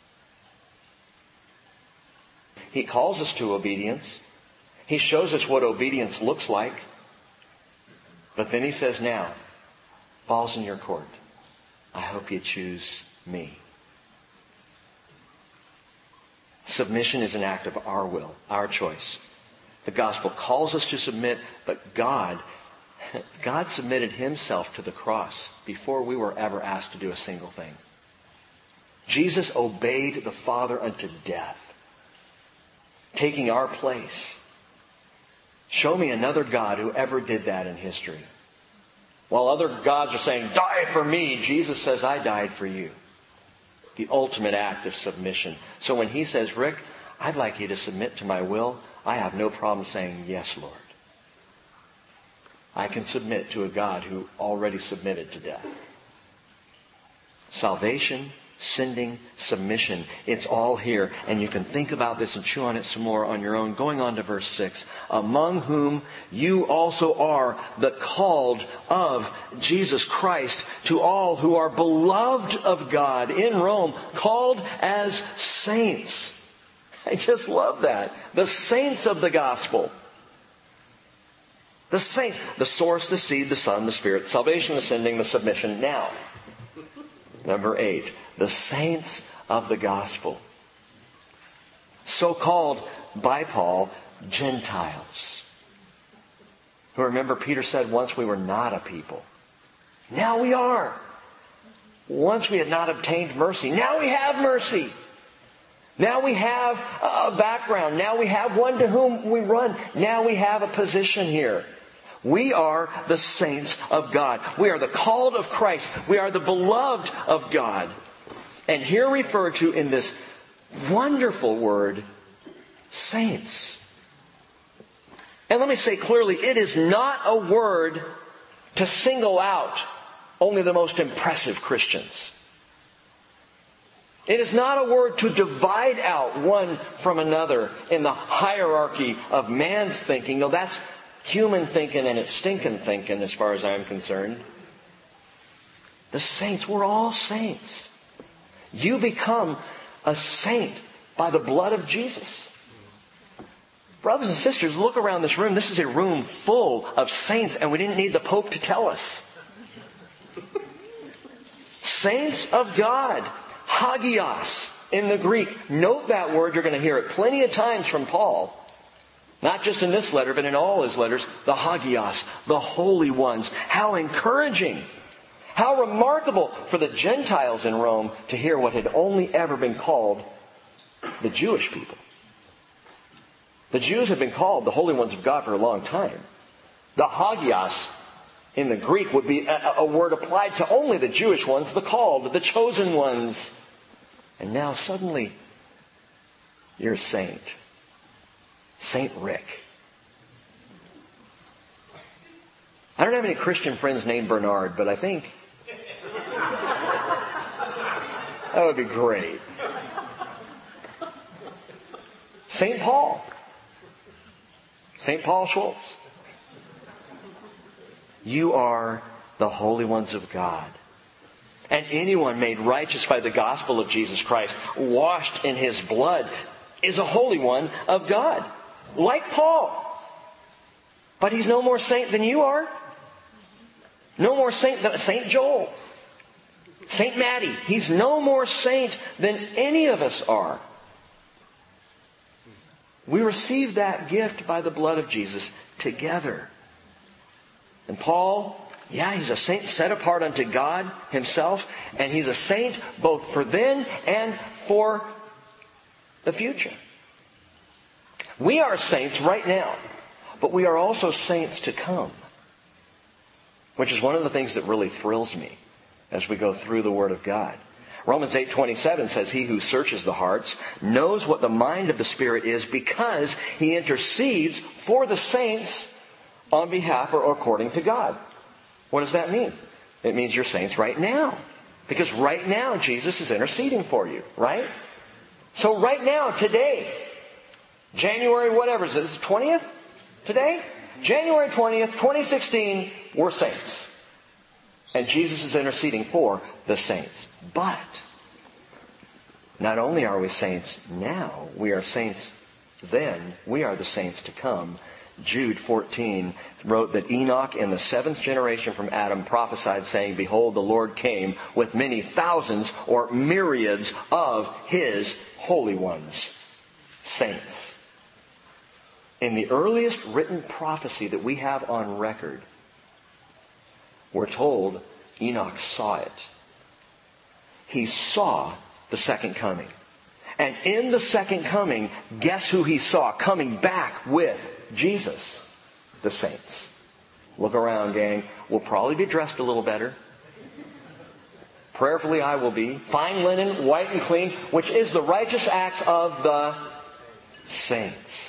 Speaker 1: He calls us to obedience. He shows us what obedience looks like. But then He says, now, ball's in your court. I hope you choose me. Submission is an act of our will, our choice. The gospel calls us to submit, but God, God submitted Himself to the cross before we were ever asked to do a single thing. Jesus obeyed the Father unto death, taking our place. Show me another God who ever did that in history. While other gods are saying, die for me, Jesus says, I died for you. The ultimate act of submission. So when He says, Rick, I'd like you to submit to my will, I have no problem saying, yes, Lord. I can submit to a God who already submitted to death. Salvation, sending, submission. It's all here. And you can think about this and chew on it some more on your own. Going on to verse six. Among whom you also are the called of Jesus Christ, to all who are beloved of God in Rome, called as saints. I just love that. The saints of the gospel. The saints. The source, the seed, the Son, the Spirit. Salvation, the sending, the submission. Now, number eight. The saints of the gospel. So called by Paul, Gentiles. Who, remember, Peter said once we were not a people. Now we are. Once we had not obtained mercy. Now we have mercy. Now we have a background. Now we have one to whom we run. Now we have a position here. We are the saints of God. We are the called of Christ. We are the beloved of God. And here referred to in this wonderful word, saints. And let me say clearly, it is not a word to single out only the most impressive Christians. It is not a word to divide out one from another in the hierarchy of man's thinking. No, that's human thinking, and it's stinking thinking as far as I'm concerned. The saints, we're all saints. You become a saint by the blood of Jesus. Brothers and sisters, look around this room. This is a room full of saints, and we didn't need the Pope to tell us. Saints of God. Hagios in the Greek. Note that word. You're going to hear it plenty of times from Paul. Not just in this letter, but in all his letters. The Hagios, the holy ones. How encouraging. How remarkable for the Gentiles in Rome to hear what had only ever been called the Jewish people. The Jews have been called the Holy Ones of God for a long time. The Hagios in the Greek would be a, a word applied to only the Jewish ones, the called, the chosen ones. And now suddenly, you're a saint. Saint Rick. I don't have any Christian friends named Bernard, but I think that would be great. Saint Paul. Saint Paul Schultz. You are the holy ones of God. And anyone made righteous by the gospel of Jesus Christ, washed in His blood, is a holy one of God. Like Paul. But he's no more saint than you are. No more saint than Saint Joel. Saint Maddie. He's no more saint than any of us are. We receive that gift by the blood of Jesus together. And Paul, yeah, he's a saint set apart unto God Himself. And he's a saint both for then and for the future. We are saints right now. But we are also saints to come. Which is one of the things that really thrills me as we go through the Word of God. Romans eight twenty-seven says, He who searches the hearts knows what the mind of the Spirit is, because He intercedes for the saints on behalf or according to God. What does that mean? It means you're saints right now. Because right now Jesus is interceding for you, right? So right now, today, January whatever, is it the twentieth? Today? January twentieth, twenty sixteen, we're saints. And Jesus is interceding for the saints. But, not only are we saints now, we are saints then. We are the saints to come. Jude fourteen wrote that Enoch in the seventh generation from Adam prophesied, saying, Behold, the Lord came with many thousands or myriads of His holy ones. Saints. In the earliest written prophecy that we have on record, we're told Enoch saw it. He saw the second coming. And in the second coming, guess who he saw coming back with Jesus? The saints. Look around, gang. We'll probably be dressed a little better. Prayerfully I will be. Fine linen, white and clean, which is the righteous acts of the saints.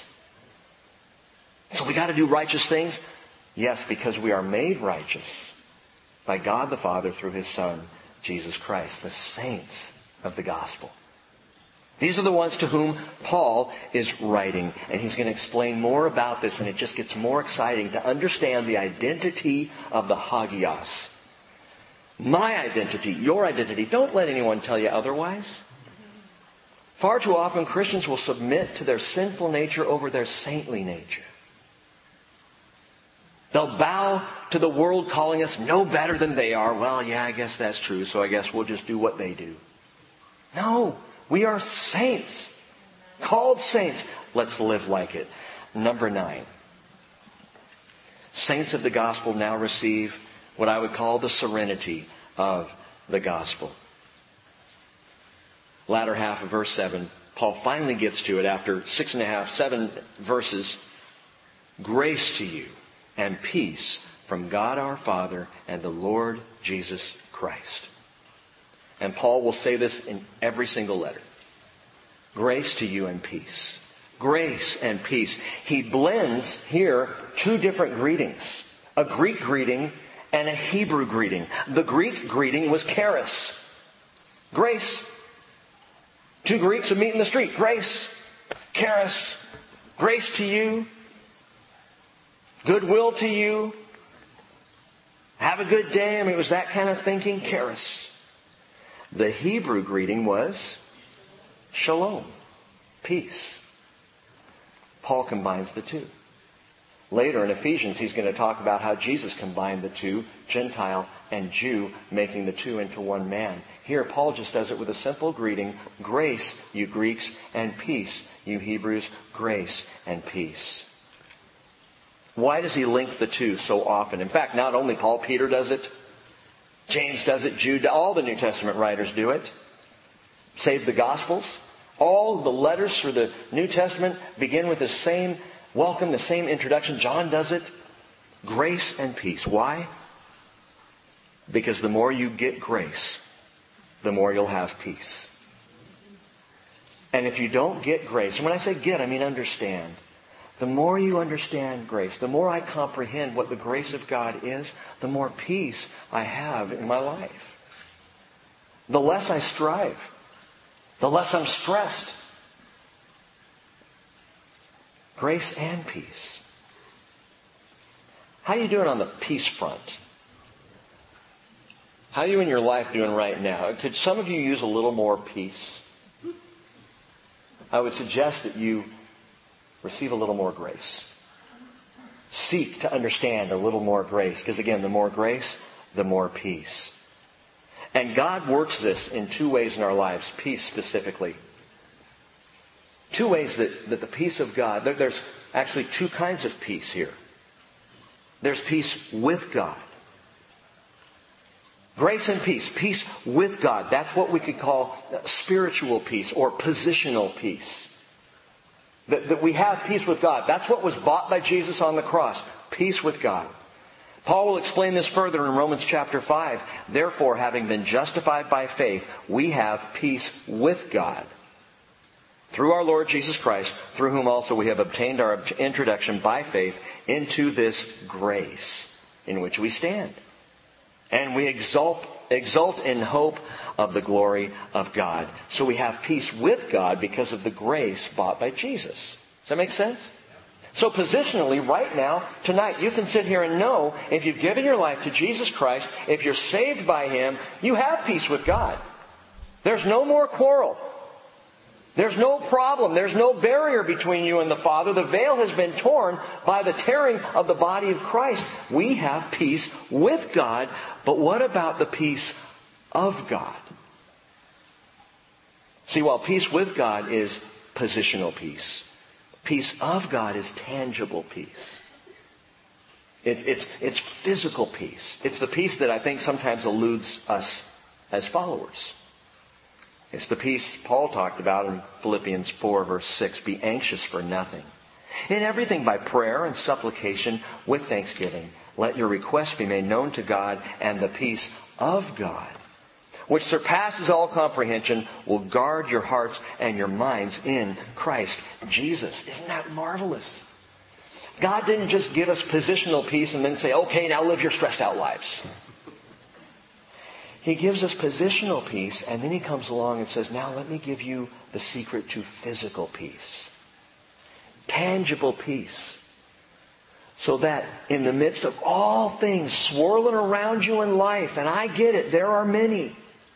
Speaker 1: So we got to do righteous things? Yes, because we are made righteous by God the Father through His Son, Jesus Christ, the saints of the gospel. These are the ones to whom Paul is writing. And he's going to explain more about this, and it just gets more exciting to understand the identity of the Hagios. My identity, your identity. Don't let anyone tell you otherwise. Far too often Christians will submit to their sinful nature over their saintly nature. They'll bow to the world calling us no better than they are. Well, yeah, I guess that's true, so I guess we'll just do what they do. No, we are saints. Called saints. Let's live like it. Number nine. Saints of the gospel now receive what I would call the serenity of the gospel. Latter half of verse seven, Paul finally gets to it after six and a half, seven verses. Grace to you and peace from God our Father and the Lord Jesus Christ. And Paul will say this in every single letter. Grace to you and peace. Grace and peace. He blends here two different greetings. A Greek greeting and a Hebrew greeting. The Greek greeting was charis. Grace. Two Greeks would meet in the street. Grace. Charis. Grace to you. Goodwill to you. Have a good day. I mean, it was that kind of thinking. Charis. The Hebrew greeting was shalom. Peace. Paul combines the two. Later in Ephesians, he's going to talk about how Jesus combined the two, Gentile and Jew, making the two into one man. Here, Paul just does it with a simple greeting. Grace, you Greeks, and peace, you Hebrews. Grace and peace. Why does he link the two so often? In fact, not only Paul, Peter does it. James does it. Jude, all the New Testament writers do it. Save the Gospels. All the letters for the New Testament begin with the same welcome, the same introduction. John does it. Grace and peace. Why? Because the more you get grace, the more you'll have peace. And if you don't get grace, and when I say get, I mean understand. The more you understand grace, the more I comprehend what the grace of God is, the more peace I have in my life. The less I strive. The less I'm stressed. Grace and peace. How are you doing on the peace front? How are you in your life doing right now? Could some of you use a little more peace? I would suggest that you receive a little more grace. Seek to understand a little more grace. Because again, the more grace, the more peace. And God works this in two ways in our lives, peace specifically. Two ways that, that the peace of God, there, there's actually two kinds of peace here. There's peace with God. Grace and peace. Peace with God. That's what we could call spiritual peace or positional peace. That, that we have peace with God. That's what was bought by Jesus on the cross. Peace with God. Paul will explain this further in Romans chapter five. Therefore, having been justified by faith, we have peace with God. Through our Lord Jesus Christ, through whom also we have obtained our introduction by faith into this grace in which we stand. And we exult, exult in hope of the glory of God. So we have peace with God because of the grace bought by Jesus. Does that make sense? So positionally, right now, tonight, you can sit here and know if you've given your life to Jesus Christ, if you're saved by Him, you have peace with God. There's no more quarrel. There's no problem. There's no barrier between you and the Father. The veil has been torn by the tearing of the body of Christ. We have peace with God. But what about the peace of God? See, while peace with God is positional peace, peace of God is tangible peace. It's, it's, it's physical peace. It's the peace that I think sometimes eludes us as followers. It's the peace Paul talked about in Philippians four verse six. Be anxious for nothing. In everything by prayer and supplication with thanksgiving, let your requests be made known to God, and the peace of God, which surpasses all comprehension, will guard your hearts and your minds in Christ Jesus. Isn't that marvelous? God didn't just give us positional peace and then say, okay, now live your stressed out lives. He gives us positional peace, and then He comes along and says, now let me give you the secret to physical peace. Tangible peace. So that in the midst of all things swirling around you in life, and I get it, there are many,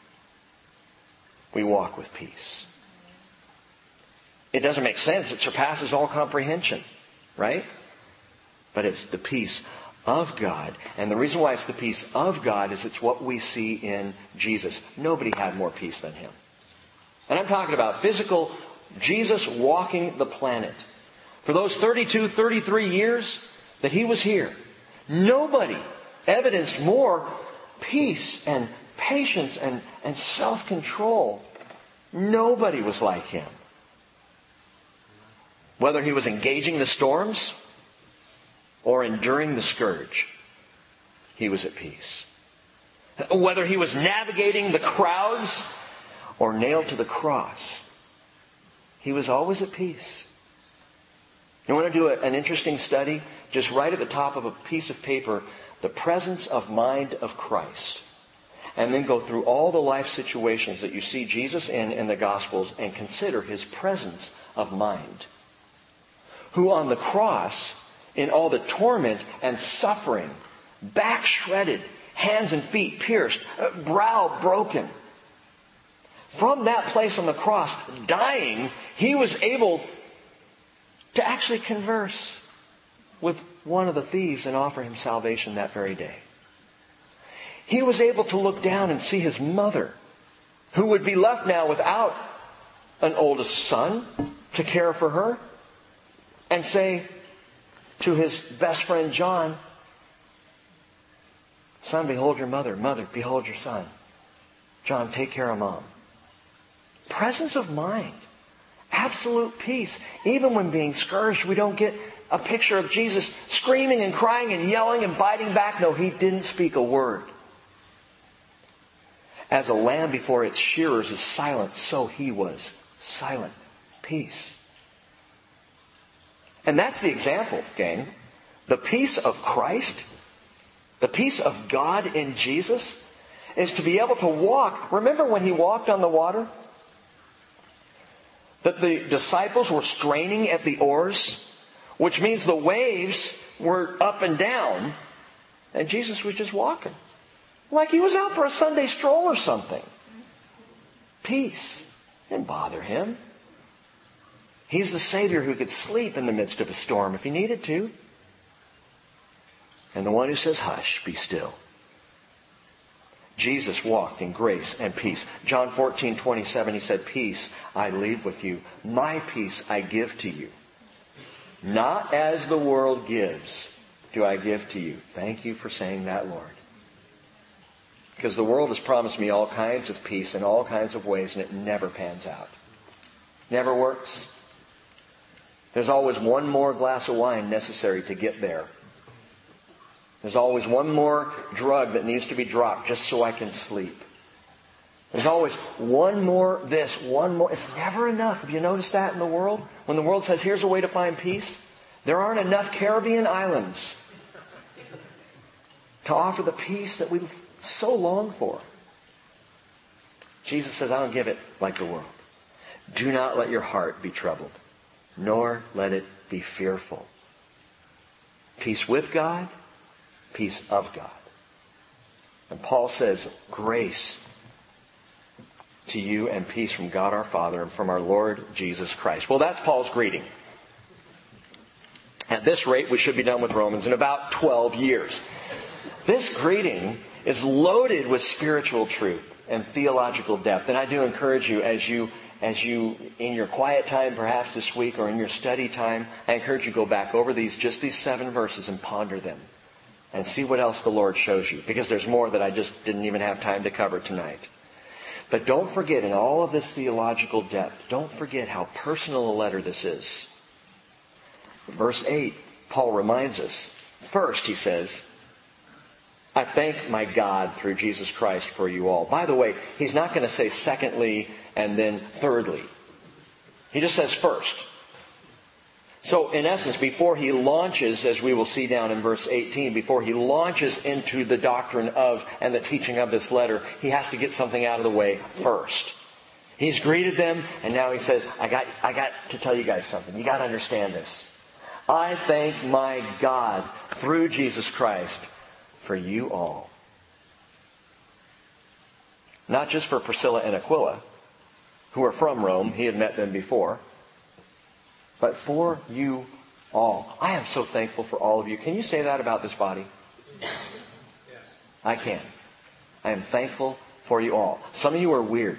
Speaker 1: we walk with peace. It doesn't make sense. It surpasses all comprehension, right? But it's the peace of God. And the reason why it's the peace of God is it's what we see in Jesus. Nobody had more peace than Him. And I'm talking about physical Jesus walking the planet. For those thirty-two, thirty-three years that He was here, nobody evidenced more peace and patience and, and self-control. Nobody was like Him. Whether He was engaging the storms or enduring the scourge, He was at peace. Whether He was navigating the crowds or nailed to the cross, He was always at peace. You want to do an interesting study? Just write at the top of a piece of paper, the presence of mind of Christ. And then go through all the life situations that you see Jesus in in the Gospels and consider His presence of mind. Who on the cross, in all the torment and suffering, back shredded, hands and feet pierced, brow broken. From that place on the cross, dying, He was able to actually converse with one of the thieves and offer him salvation that very day. He was able to look down and see his mother, who would be left now without an oldest son to care for her, and say to his best friend John, Son, behold your mother. Mother, behold your son. John, take care of mom. Presence of mind. Absolute peace. Even when being scourged, we don't get a picture of Jesus screaming and crying and yelling and biting back. No, he didn't speak a word. As a lamb before its shearers is silent, so he was silent. Peace. And that's the example, gang. The peace of Christ, the peace of God in Jesus, is to be able to walk. Remember when he walked on the water? That the disciples were straining at the oars, which means the waves were up and down, and Jesus was just walking. Like he was out for a Sunday stroll or something. Peace. Didn't bother him. He's the Savior who could sleep in the midst of a storm if he needed to. And the one who says, hush, be still. Jesus walked in grace and peace. John fourteen twenty-seven, he said, peace I leave with you. My peace I give to you. Not as the world gives do I give to you. Thank you for saying that, Lord. Because the world has promised me all kinds of peace in all kinds of ways, and it never pans out. Never works. There's always one more glass of wine necessary to get there. There's always one more drug that needs to be dropped just so I can sleep. There's always one more this, one more. It's never enough. Have you noticed that in the world? When the world says, here's a way to find peace, there aren't enough Caribbean islands to offer the peace that we so long for. Jesus says, I don't give it like the world. Do not let your heart be troubled, nor let it be fearful. Peace with God, peace of God. And Paul says, grace to you and peace from God our Father and from our Lord Jesus Christ. Well, that's Paul's greeting. At this rate, we should be done with Romans in about twelve years. This greeting is loaded with spiritual truth and theological depth. And I do encourage you, as you, as you, in your quiet time perhaps this week or in your study time, I encourage you to go back over these, just these seven verses and ponder them. And see what else the Lord shows you. Because there's more that I just didn't even have time to cover tonight. But don't forget, in all of this theological depth, don't forget how personal a letter this is. Verse eight, Paul reminds us. First, he says, I thank my God through Jesus Christ for you all. By the way, he's not going to say secondly and then thirdly. He just says first. So, in essence, before he launches, as we will see down in verse eighteen, before he launches into the doctrine of and the teaching of this letter, he has to get something out of the way first. He's greeted them, and now he says, I got, I got to tell you guys something. You got to understand this. I thank my God through Jesus Christ for you all. Not just for Priscilla and Aquila, who are from Rome. He had met them before. But for you all. I am so thankful for all of you. Can you say that about this body? Yes. I can. I am thankful for you all. Some of you are weird.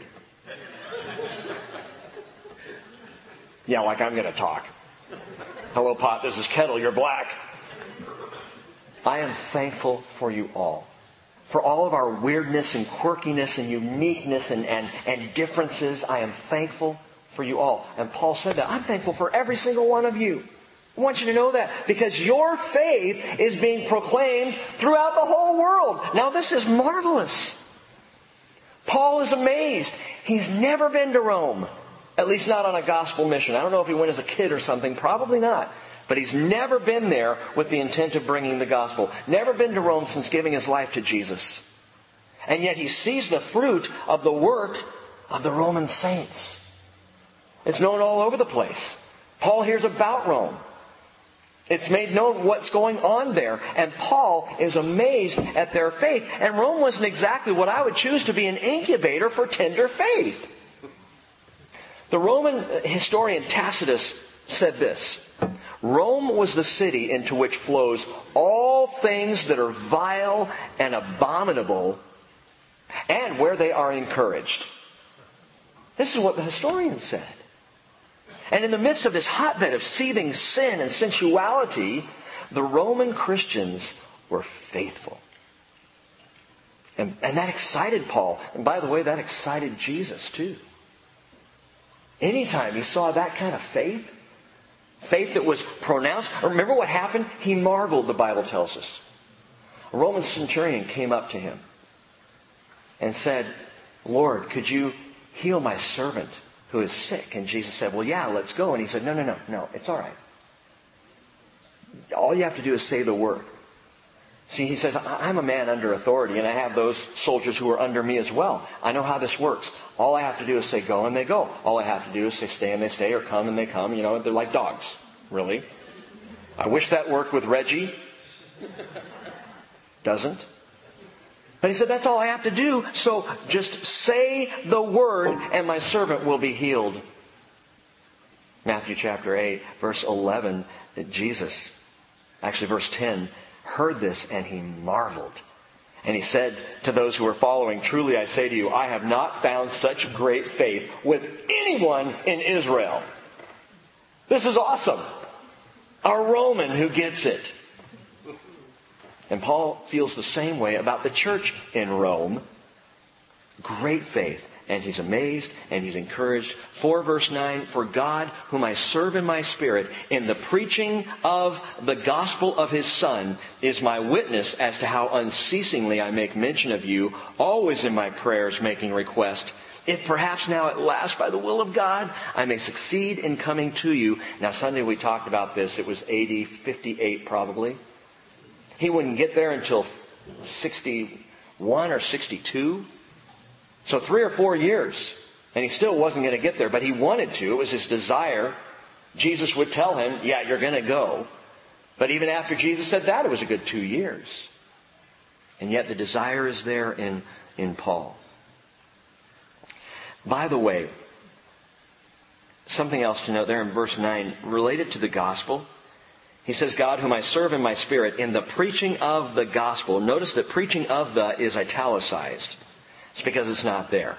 Speaker 1: Yeah, like I'm going to talk. Hello, Pot. This is Kettle. You're black. I am thankful for you all. For all of our weirdness and quirkiness and uniqueness and, and, and differences, I am thankful for you all. And Paul said that. I'm thankful for every single one of you. I want you to know that. Because your faith is being proclaimed throughout the whole world. Now this is marvelous. Paul is amazed. He's never been to Rome. At least not on a gospel mission. I don't know if he went as a kid or something. Probably not. But he's never been there with the intent of bringing the gospel. Never been to Rome since giving his life to Jesus. And yet he sees the fruit of the work of the Roman saints. It's known all over the place. Paul hears about Rome. It's made known what's going on there. And Paul is amazed at their faith. And Rome wasn't exactly what I would choose to be an incubator for tender faith. The Roman historian Tacitus said this. Rome was the city into which flows all things that are vile and abominable, and where they are encouraged. This is what the historian said. And in the midst of this hotbed of seething sin and sensuality, the Roman Christians were faithful. And, and that excited Paul. And by the way, that excited Jesus too. Anytime he saw that kind of faith, faith that was pronounced. Remember what happened? He marveled, the Bible tells us. A Roman centurion came up to him and said, Lord, could you heal my servant who is sick? And Jesus said, well, yeah, let's go. And he said, no, no, no, no, it's all right. All you have to do is say the word. See, he says, I'm a man under authority, and I have those soldiers who are under me as well. I know how this works. All I have to do is say go, and they go. All I have to do is say stay, and they stay, or come, and they come. You know, they're like dogs, really. I wish that worked with Reggie. Doesn't. But he said, that's all I have to do. So just say the word, and my servant will be healed. Matthew chapter eight, verse eleven, that Jesus, actually verse ten, heard this and he marveled. And he said to those who were following, truly I say to you, I have not found such great faith with anyone in Israel. This is awesome. A Roman who gets it. And Paul feels the same way about the church in Rome. Great faith. And he's amazed and he's encouraged. four verse nine, for God, whom I serve in my spirit, in the preaching of the gospel of his Son, is my witness as to how unceasingly I make mention of you, always in my prayers making request, if perhaps now at last, by the will of God, I may succeed in coming to you. Now Sunday we talked about this. It was A D fifty-eight probably. He wouldn't get there until sixty-one or sixty-two. So three or four years. And he still wasn't going to get there, but he wanted to. It was his desire. Jesus would tell him, yeah, you're going to go. But even after Jesus said that, it was a good two years. And yet the desire is there in, in Paul. By the way, something else to note there in verse nine, related to the gospel. He says, God, whom I serve in my spirit, in the preaching of the gospel. Notice that preaching of the is italicized. It's because it's not there.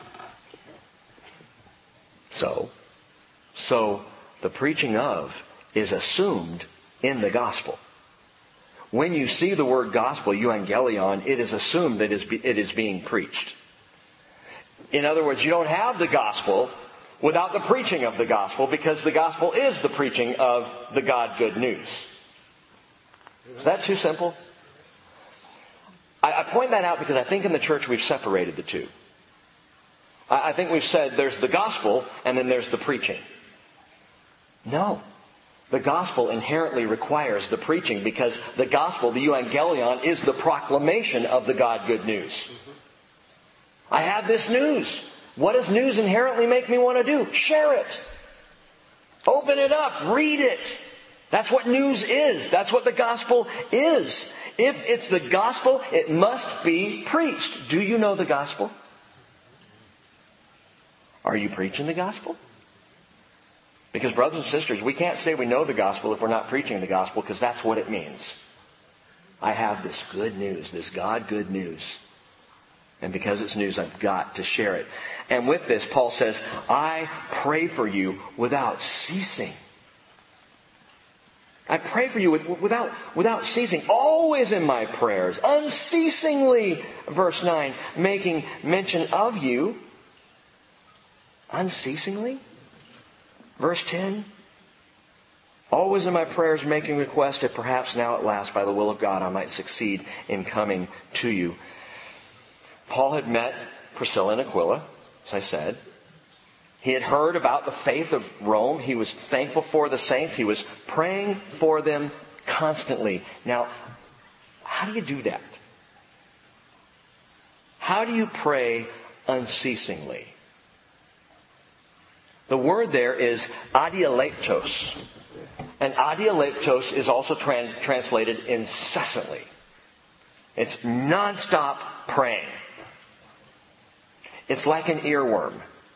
Speaker 1: So, so the preaching of is assumed in the gospel. When you see the word gospel, euangelion, it is assumed that it is being preached. In other words, you don't have the gospel without the preaching of the gospel, because the gospel is the preaching of the God good news. Is that too simple? I point that out because I think in the church we've separated the two. I think we've said there's the gospel and then there's the preaching. No. The gospel inherently requires the preaching, because the gospel, the euangelion, is the proclamation of the God good news. I have this news. What does news inherently make me want to do? Share it. Open it up. Read it. That's what news is. That's what the gospel is. If it's the gospel, it must be preached. Do you know the gospel? Are you preaching the gospel? Because brothers and sisters, we can't say we know the gospel if we're not preaching the gospel, because that's what it means. I have this good news, this God good news. And because it's news, I've got to share it. And with this, Paul says, I pray for you without ceasing. I pray for you without, without ceasing, always in my prayers, unceasingly, verse nine, making mention of you. Unceasingly? Verse ten, always in my prayers making request, if perhaps now at last, by the will of God, I might succeed in coming to you. Paul had met Priscilla and Aquila, as I said. He had heard about the faith of Rome. He was thankful for the saints. He was praying for them constantly. Now, how do you do that? How do you pray unceasingly? The word there is adialeptos. And adialeptos is also tran- translated incessantly. It's non-stop praying. It's like an earworm.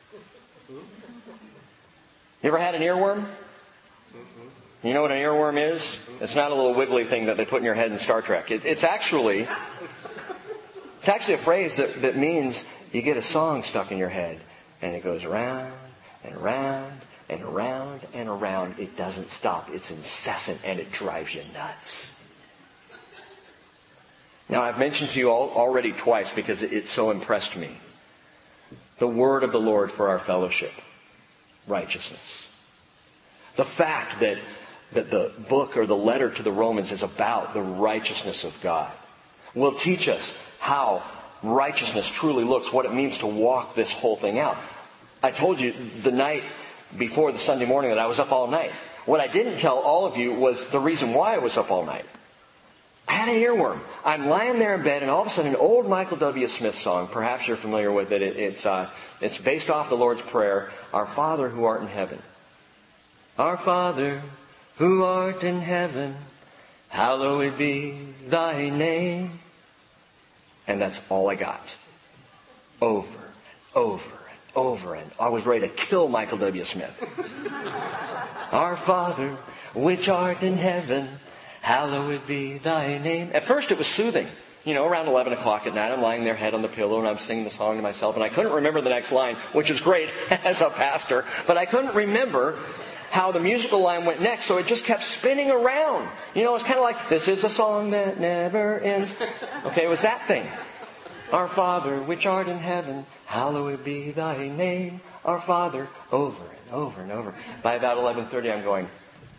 Speaker 1: You ever had an earworm? You know what an earworm is? It's not a little wiggly thing that they put in your head in Star Trek. It, it's actually it's actually a phrase that, that means you get a song stuck in your head, and it goes round and around and around and around. It doesn't stop. It's incessant, and it drives you nuts. Now, I've mentioned to you all already twice because it, it so impressed me. The word of the Lord for our fellowship. Righteousness. The fact that, that the book or the letter to the Romans is about the righteousness of God will teach us how righteousness truly looks, what it means to walk this whole thing out. I told you the night before the Sunday morning that I was up all night. What I didn't tell all of you was the reason why I was up all night. I had an earworm. I'm lying there in bed, and all of a sudden an old Michael W. Smith song, perhaps you're familiar with it, it it's, uh, it's based off the Lord's Prayer, Our Father who art in heaven. Our Father who art in heaven, hallowed be thy name. And that's all I got. Over, over, and over. And I was ready to kill Michael W. Smith. Our Father, which art in heaven, hallowed be thy name. At first it was soothing. You know, around eleven o'clock at night, I'm lying there, head on the pillow, and I'm singing the song to myself. And I couldn't remember the next line, which is great as a pastor. But I couldn't remember how the musical line went next, so it just kept spinning around. You know, it's kind of like, this is a song that never ends. Okay, it was that thing. Our Father, which art in heaven, hallowed be thy name. Our Father, over and over and over. By about eleven thirty, I'm going.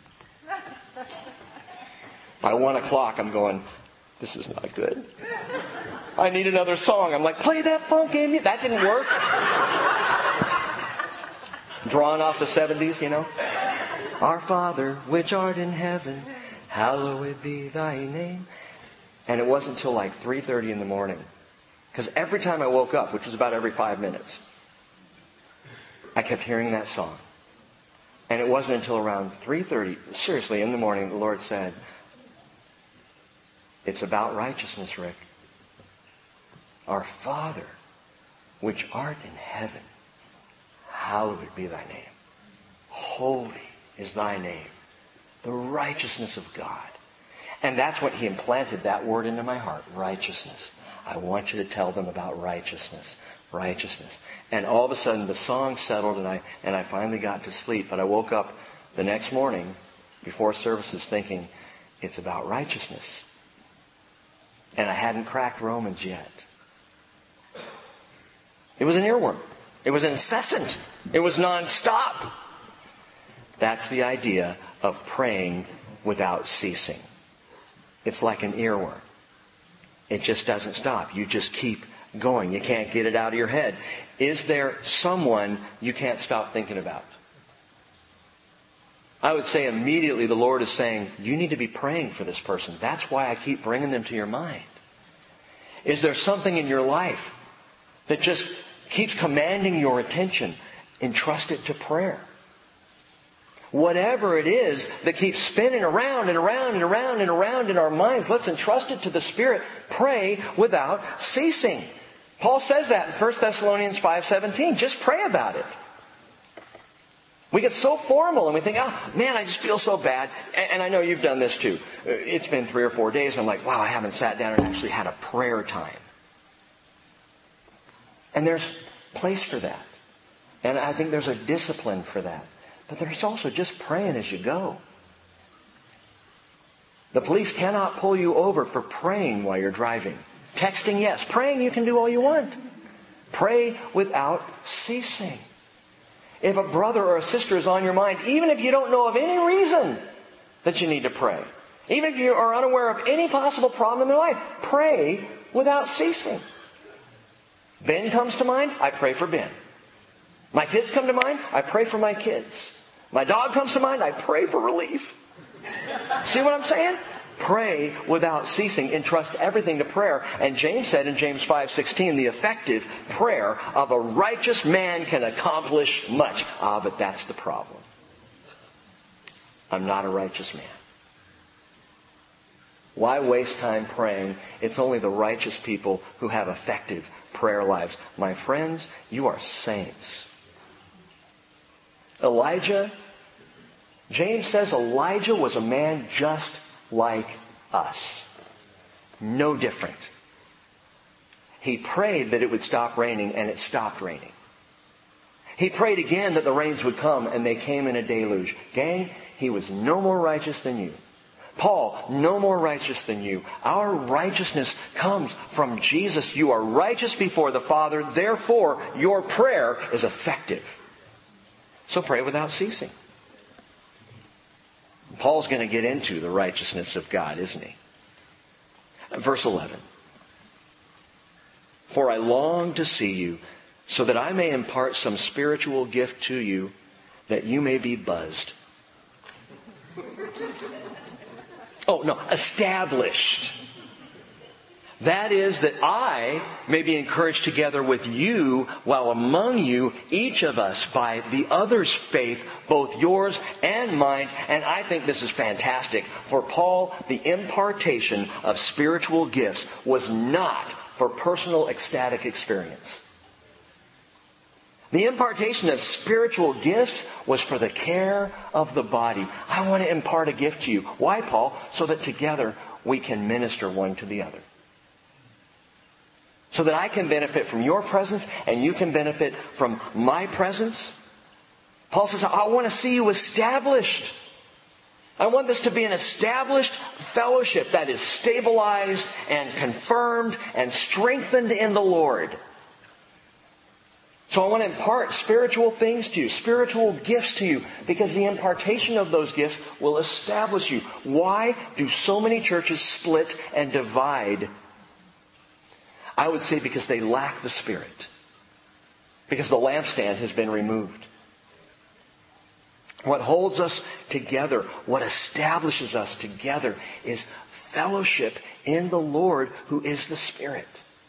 Speaker 1: By one o'clock, I'm going, this is not good. I need another song. I'm like, play that funk in you. That didn't work. Drawn off the seventies, you know. Our Father, which art in heaven, hallowed be thy name. And it wasn't until like three thirty in the morning. Because every time I woke up, which was about every five minutes, I kept hearing that song. And it wasn't until around three thirty, seriously, in the morning, the Lord said, it's about righteousness, Rick. Our Father, which art in heaven, hallowed be thy name. Holy is thy name. The righteousness of God. And that's what he implanted that word into my heart. Righteousness. I want you to tell them about righteousness. Righteousness. And all of a sudden the song settled and I and I finally got to sleep. But I woke up the next morning before services thinking, it's about righteousness. And I hadn't cracked Romans yet. It was an earworm. It was incessant. It was nonstop. That's the idea of praying without ceasing. It's like an earworm. It just doesn't stop. You just keep going. You can't get it out of your head. Is there someone you can't stop thinking about? I would say immediately the Lord is saying, you need to be praying for this person. That's why I keep bringing them to your mind. Is there something in your life that just keeps commanding your attention? Entrust it to prayer. Whatever it is that keeps spinning around and around and around and around in our minds, let's entrust it to the Spirit. Pray without ceasing. Paul says that in First Thessalonians five seventeen. Just pray about it. We get so formal and we think, oh, man, I just feel so bad. And I know you've done this too. It's been three or four days and I'm like, wow, I haven't sat down and actually had a prayer time. And there's place for that. And I think there's a discipline for that. But there's also just praying as you go. The police cannot pull you over for praying while you're driving. Texting, yes. Praying, you can do all you want. Pray without ceasing. If a brother or a sister is on your mind, even if you don't know of any reason that you need to pray, even if you are unaware of any possible problem in their life, pray without ceasing. Ben comes to mind, I pray for Ben. My kids come to mind, I pray for my kids. My dog comes to mind, I pray for relief. See what I'm saying? Pray without ceasing. Entrust everything to prayer. And James said in James five sixteen, the effective prayer of a righteous man can accomplish much. Ah, but that's the problem. I'm not a righteous man. Why waste time praying? It's only the righteous people who have effective prayer lives. My friends, you are saints. Elijah, James says Elijah was a man just like us. No different. He prayed that it would stop raining, and it stopped raining. He prayed again that the rains would come, and they came in a deluge. Gang, he was no more righteous than you. Paul, no more righteous than you. Our righteousness comes from Jesus. You are righteous before the Father. Therefore, your prayer is effective. So pray without ceasing. Paul's going to get into the righteousness of God, isn't he? Verse eleven. For I long to see you, so that I may impart some spiritual gift to you, that you may be buzzed. Oh, no, established. That is, that I may be encouraged together with you, while among you, each of us, by the other's faith, both yours and mine. And I think this is fantastic. For Paul, the impartation of spiritual gifts was not for personal ecstatic experience. The impartation of spiritual gifts was for the care of the body. I want to impart a gift to you. Why, Paul? So that together we can minister one to the other. So that I can benefit from your presence and you can benefit from my presence. Paul says, I want to see you established. I want this to be an established fellowship that is stabilized and confirmed and strengthened in the Lord. So I want to impart spiritual things to you, spiritual gifts to you, because the impartation of those gifts will establish you. Why do so many churches split and divide? I would say because they lack the Spirit. Because the lampstand has been removed. What holds us together, what establishes us together, is fellowship in the Lord, who is the Spirit.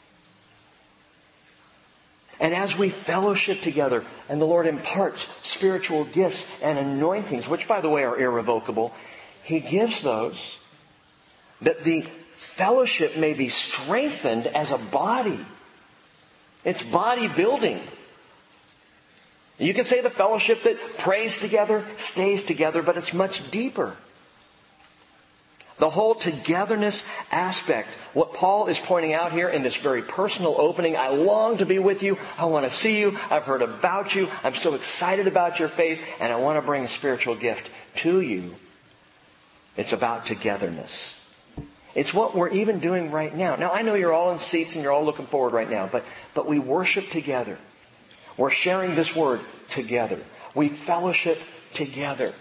Speaker 1: And as we fellowship together, and the Lord imparts spiritual gifts and anointings, which, by the way, are irrevocable, He gives those that the fellowship may be strengthened as a body. It's body building. You can say the fellowship that prays together, stays together, but it's much deeper. The whole togetherness aspect. What Paul is pointing out here in this very personal opening. I long to be with you. I want to see you. I've heard about you. I'm so excited about your faith. And I want to bring a spiritual gift to you. It's about togetherness. It's what we're even doing right now. Now, I know you're all in seats and you're all looking forward right now. But, but we worship together. We're sharing this word together. We fellowship together.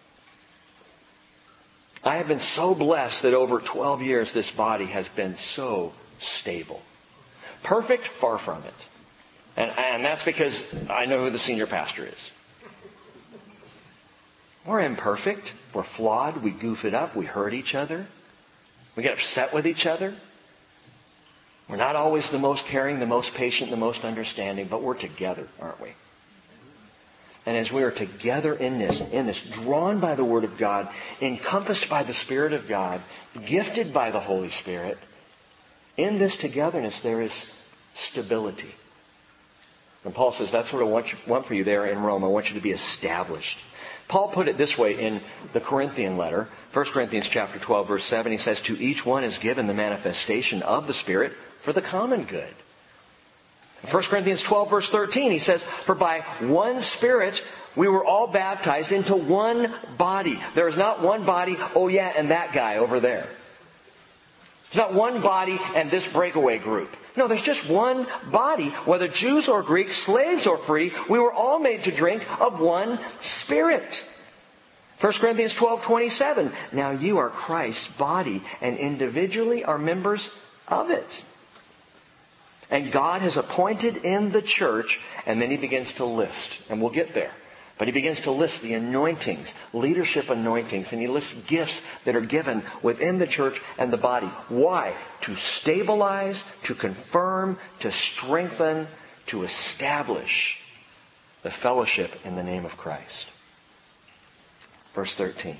Speaker 1: I have been so blessed that over twelve years this body has been so stable. Perfect? Far from it. And, and that's because I know who the senior pastor is. We're imperfect. We're flawed. We goof it up. We hurt each other. We get upset with each other. We're not always the most caring, the most patient, the most understanding, but we're together, aren't we? And as we are together in this, in this, drawn by the Word of God, encompassed by the Spirit of God, gifted by the Holy Spirit, in this togetherness there is stability. And Paul says, that's what I want, you, want for you there in Rome. I want you to be established. Paul put it this way in the Corinthian letter, First Corinthians chapter twelve, verse seven. He says, to each one is given the manifestation of the Spirit for the common good. First Corinthians twelve, verse thirteen, he says, for by one Spirit we were all baptized into one body. There is not one body, oh yeah, and that guy over there. There's not one body and this breakaway group. No, there's just one body, whether Jews or Greeks, slaves or free, we were all made to drink of one Spirit. First Corinthians twelve, twenty-seven, now you are Christ's body and individually are members of it. And God has appointed in the church, and then he begins to list, and we'll get there. But he begins to list the anointings, leadership anointings, and he lists gifts that are given within the church and the body. Why? To stabilize, to confirm, to strengthen, to establish the fellowship in the name of Christ. Verse thirteen.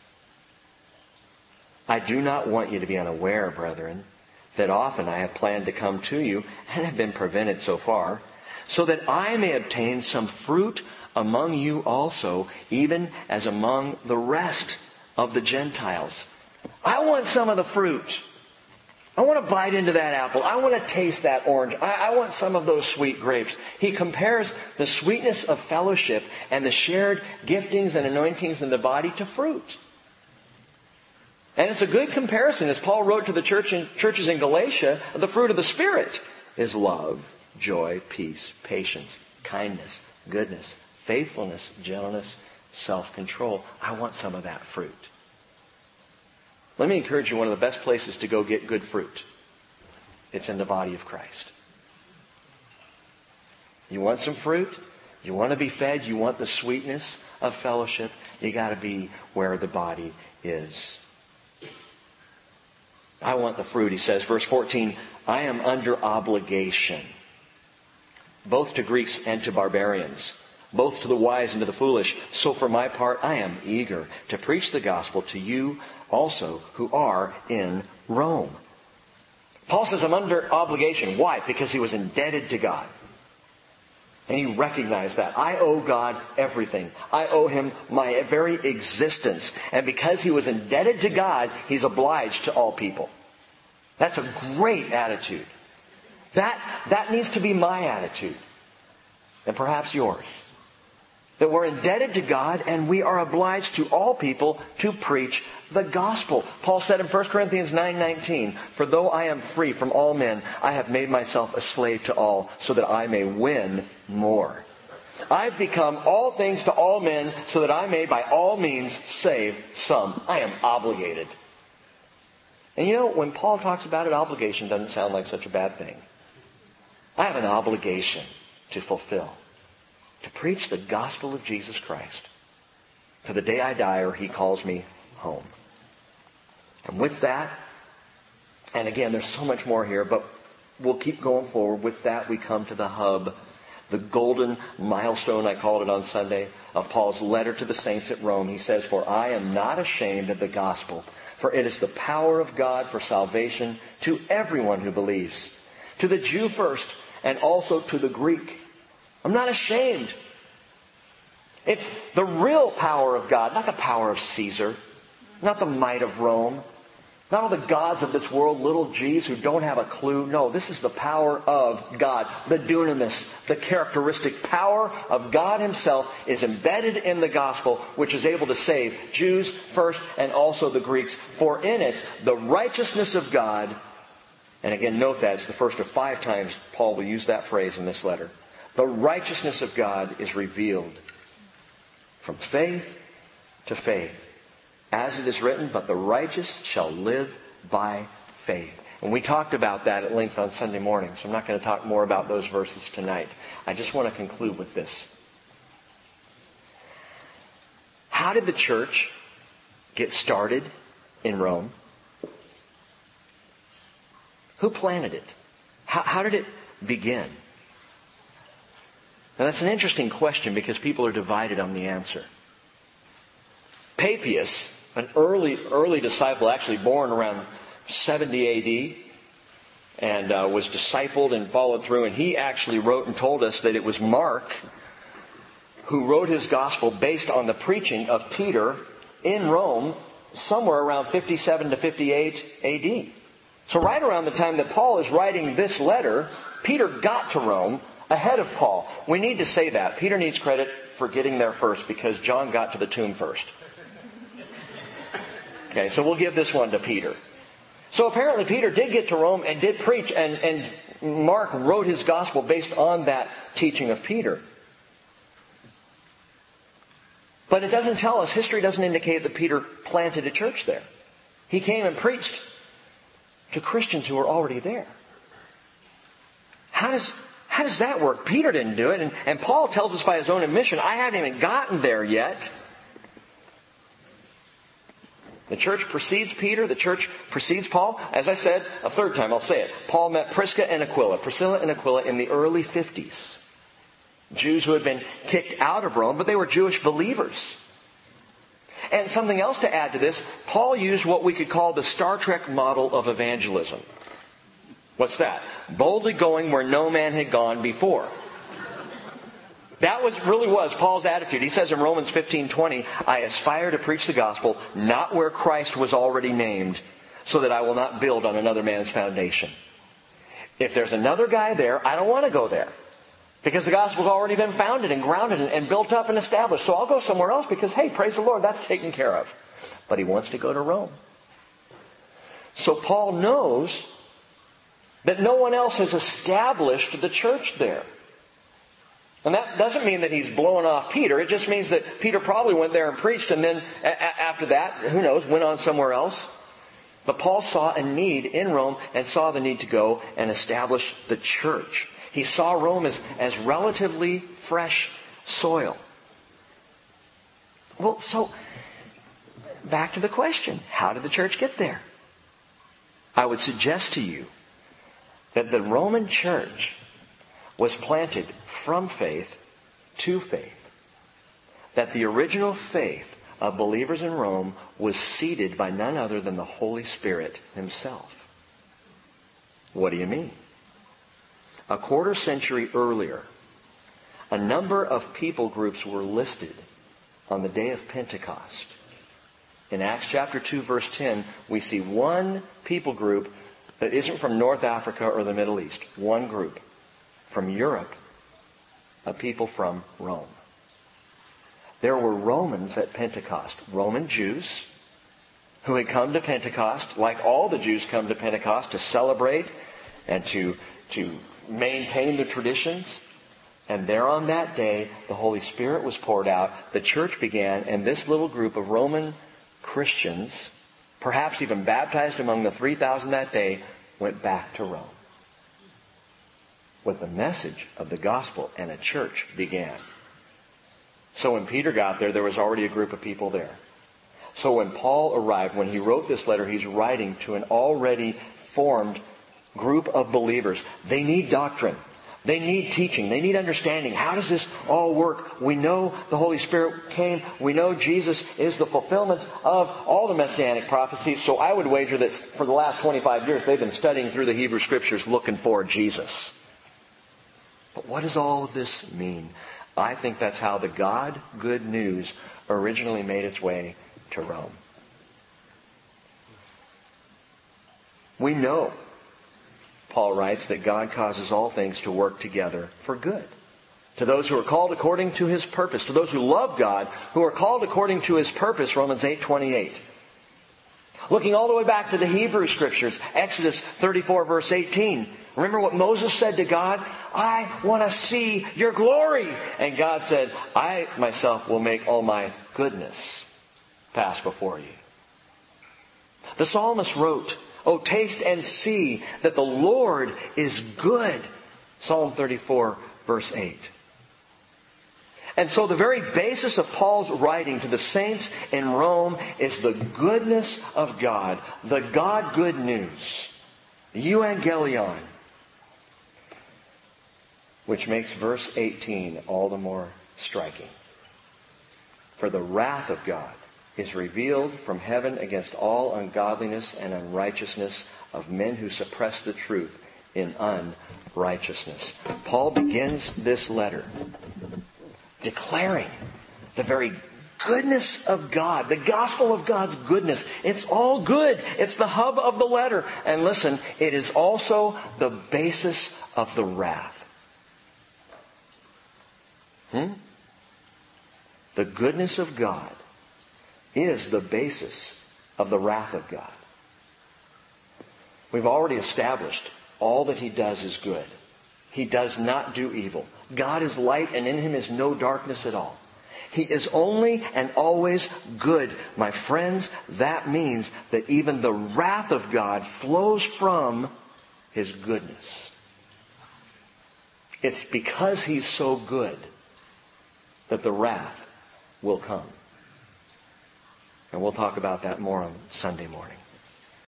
Speaker 1: I do not want you to be unaware, brethren, that often I have planned to come to you and have been prevented so far, so that I may obtain some fruit among you also, even as among the rest of the Gentiles. I want some of the fruit. I want to bite into that apple. I want to taste that orange. I, I want some of those sweet grapes. He compares the sweetness of fellowship and the shared giftings and anointings in the body to fruit. And it's a good comparison, as Paul wrote to the church in, churches in Galatia, the fruit of the Spirit is love, joy, peace, patience, kindness, goodness, faithfulness, gentleness, self-control. I want some of that fruit. Let me encourage you, one of the best places to go get good fruit, it's in the body of Christ. You want some fruit? You want to be fed? You want the sweetness of fellowship? You got to be where the body is. I want the fruit, he says. Verse fourteen, I am under obligation, both to Greeks and to barbarians, both to the wise and to the foolish. So for my part, I am eager to preach the gospel to you also who are in Rome. Paul says, I'm under obligation. Why? Because he was indebted to God. And he recognized that. I owe God everything. I owe him my very existence. And because he was indebted to God, he's obliged to all people. That's a great attitude. That, that needs to be my attitude. And perhaps yours. That we're indebted to God and we are obliged to all people to preach the gospel. Paul said in First Corinthians nine nineteen, for though I am free from all men, I have made myself a slave to all so that I may win more. I've become all things to all men so that I may by all means save some. I am obligated. And you know, when Paul talks about it, obligation doesn't sound like such a bad thing. I have an obligation to fulfill. To preach the gospel of Jesus Christ to the day I die or he calls me home. And with that, and again, there's so much more here, but we'll keep going forward. With that, we come to the hub, the golden milestone, I called it on Sunday, of Paul's letter to the saints at Rome. He says, for I am not ashamed of the gospel, for it is the power of God for salvation to everyone who believes, to the Jew first, and also to the Greek. I'm not ashamed. It's the real power of God, not the power of Caesar, not the might of Rome, not all the gods of this world, little g's who don't have a clue. No, this is the power of God, the dunamis, the characteristic power of God himself is embedded in the gospel, which is able to save Jews first and also the Greeks. For in it, the righteousness of God, and again, note that it's the first of five times Paul will use that phrase in this letter. The righteousness of God is revealed from faith to faith. As it is written, but the righteous shall live by faith. And we talked about that at length on Sunday morning, so I'm not going to talk more about those verses tonight. I just want to conclude with this. How did the church get started in Rome? Who planted it? How, how did it begin? Now that's an interesting question because people are divided on the answer. Papias, an early early disciple, actually born around seventy A D, and uh, was discipled and followed through, and he actually wrote and told us that it was Mark who wrote his gospel based on the preaching of Peter in Rome somewhere around fifty-seven to fifty-eight A D. So right around the time that Paul is writing this letter, Peter got to Rome ahead of Paul. We need to say that. Peter needs credit for getting there first because John got to the tomb first. Okay, so we'll give this one to Peter. So apparently Peter did get to Rome and did preach, and, and Mark wrote his gospel based on that teaching of Peter. But it doesn't tell us, history doesn't indicate that Peter planted a church there. He came and preached to Christians who were already there. How does How does that work? Peter didn't do it. And, and Paul tells us by his own admission, I haven't even gotten there yet. The church precedes Peter. The church precedes Paul. As I said, a third time, I'll say it. Paul met Prisca and Aquila, Priscilla and Aquila in the early fifties. Jews who had been kicked out of Rome, but they were Jewish believers. And something else to add to this, Paul used what we could call the Star Trek model of evangelism. What's that? Boldly going where no man had gone before. That was really was Paul's attitude. He says in Romans fifteen twenty, I aspire to preach the gospel not where Christ was already named, so that I will not build on another man's foundation. If there's another guy there, I don't want to go there. Because the gospel's already been founded and grounded and, and built up and established. So I'll go somewhere else because, hey, praise the Lord, that's taken care of. But he wants to go to Rome. So Paul knows that no one else has established the church there. And that doesn't mean that he's blowing off Peter. It just means that Peter probably went there and preached, and then a- after that, who knows, went on somewhere else. But Paul saw a need in Rome and saw the need to go and establish the church. He saw Rome as, as relatively fresh soil. Well, so, back to the question. How did the church get there? I would suggest to you that the Roman church was planted from faith to faith. That the original faith of believers in Rome was seeded by none other than the Holy Spirit Himself. What do you mean? A quarter century earlier, a number of people groups were listed on the day of Pentecost. In Acts chapter two, verse ten, we see one people group that isn't from North Africa or the Middle East. One group. From Europe. A people from Rome. There were Romans at Pentecost. Roman Jews who had come to Pentecost, like all the Jews come to Pentecost, to celebrate and to, to maintain the traditions. And there on that day, the Holy Spirit was poured out. The church began, and this little group of Roman Christians, perhaps even baptized among the three thousand that day, went back to Rome with the message of the gospel, and a church began. So when Peter got there, there was already a group of people there. So when Paul arrived, when he wrote this letter, he's writing to an already formed group of believers. They need doctrine. They need teaching. They need understanding. How does this all work? We know the Holy Spirit came. We know Jesus is the fulfillment of all the Messianic prophecies. So I would wager that for the last twenty-five years, they've been studying through the Hebrew Scriptures looking for Jesus. But what does all of this mean? I think that's how the God good news originally made its way to Rome. We know, Paul writes, that God causes all things to work together for good. To those who are called according to His purpose. To those who love God, who are called according to His purpose, Romans eight twenty-eight. Looking all the way back to the Hebrew Scriptures, Exodus thirty-four verse eighteen. Remember what Moses said to God? I want to see your glory. And God said, I myself will make all my goodness pass before you. The psalmist wrote, oh, taste and see that the Lord is good. Psalm thirty-four verse eight. And so the very basis of Paul's writing to the saints in Rome is the goodness of God. The God good news. The euangelion. Which makes verse eighteen all the more striking. For the wrath of God is revealed from heaven against all ungodliness and unrighteousness of men who suppress the truth in unrighteousness. Paul begins this letter declaring the very goodness of God, the gospel of God's goodness. It's all good. It's the hub of the letter. And listen, it is also the basis of the wrath. Hmm? The goodness of God is the basis of the wrath of God. We've already established all that He does is good. He does not do evil. God is light, and in Him is no darkness at all. He is only and always good. My friends, that means that even the wrath of God flows from His goodness. It's because He's so good that the wrath will come. And we'll talk about that more on Sunday morning.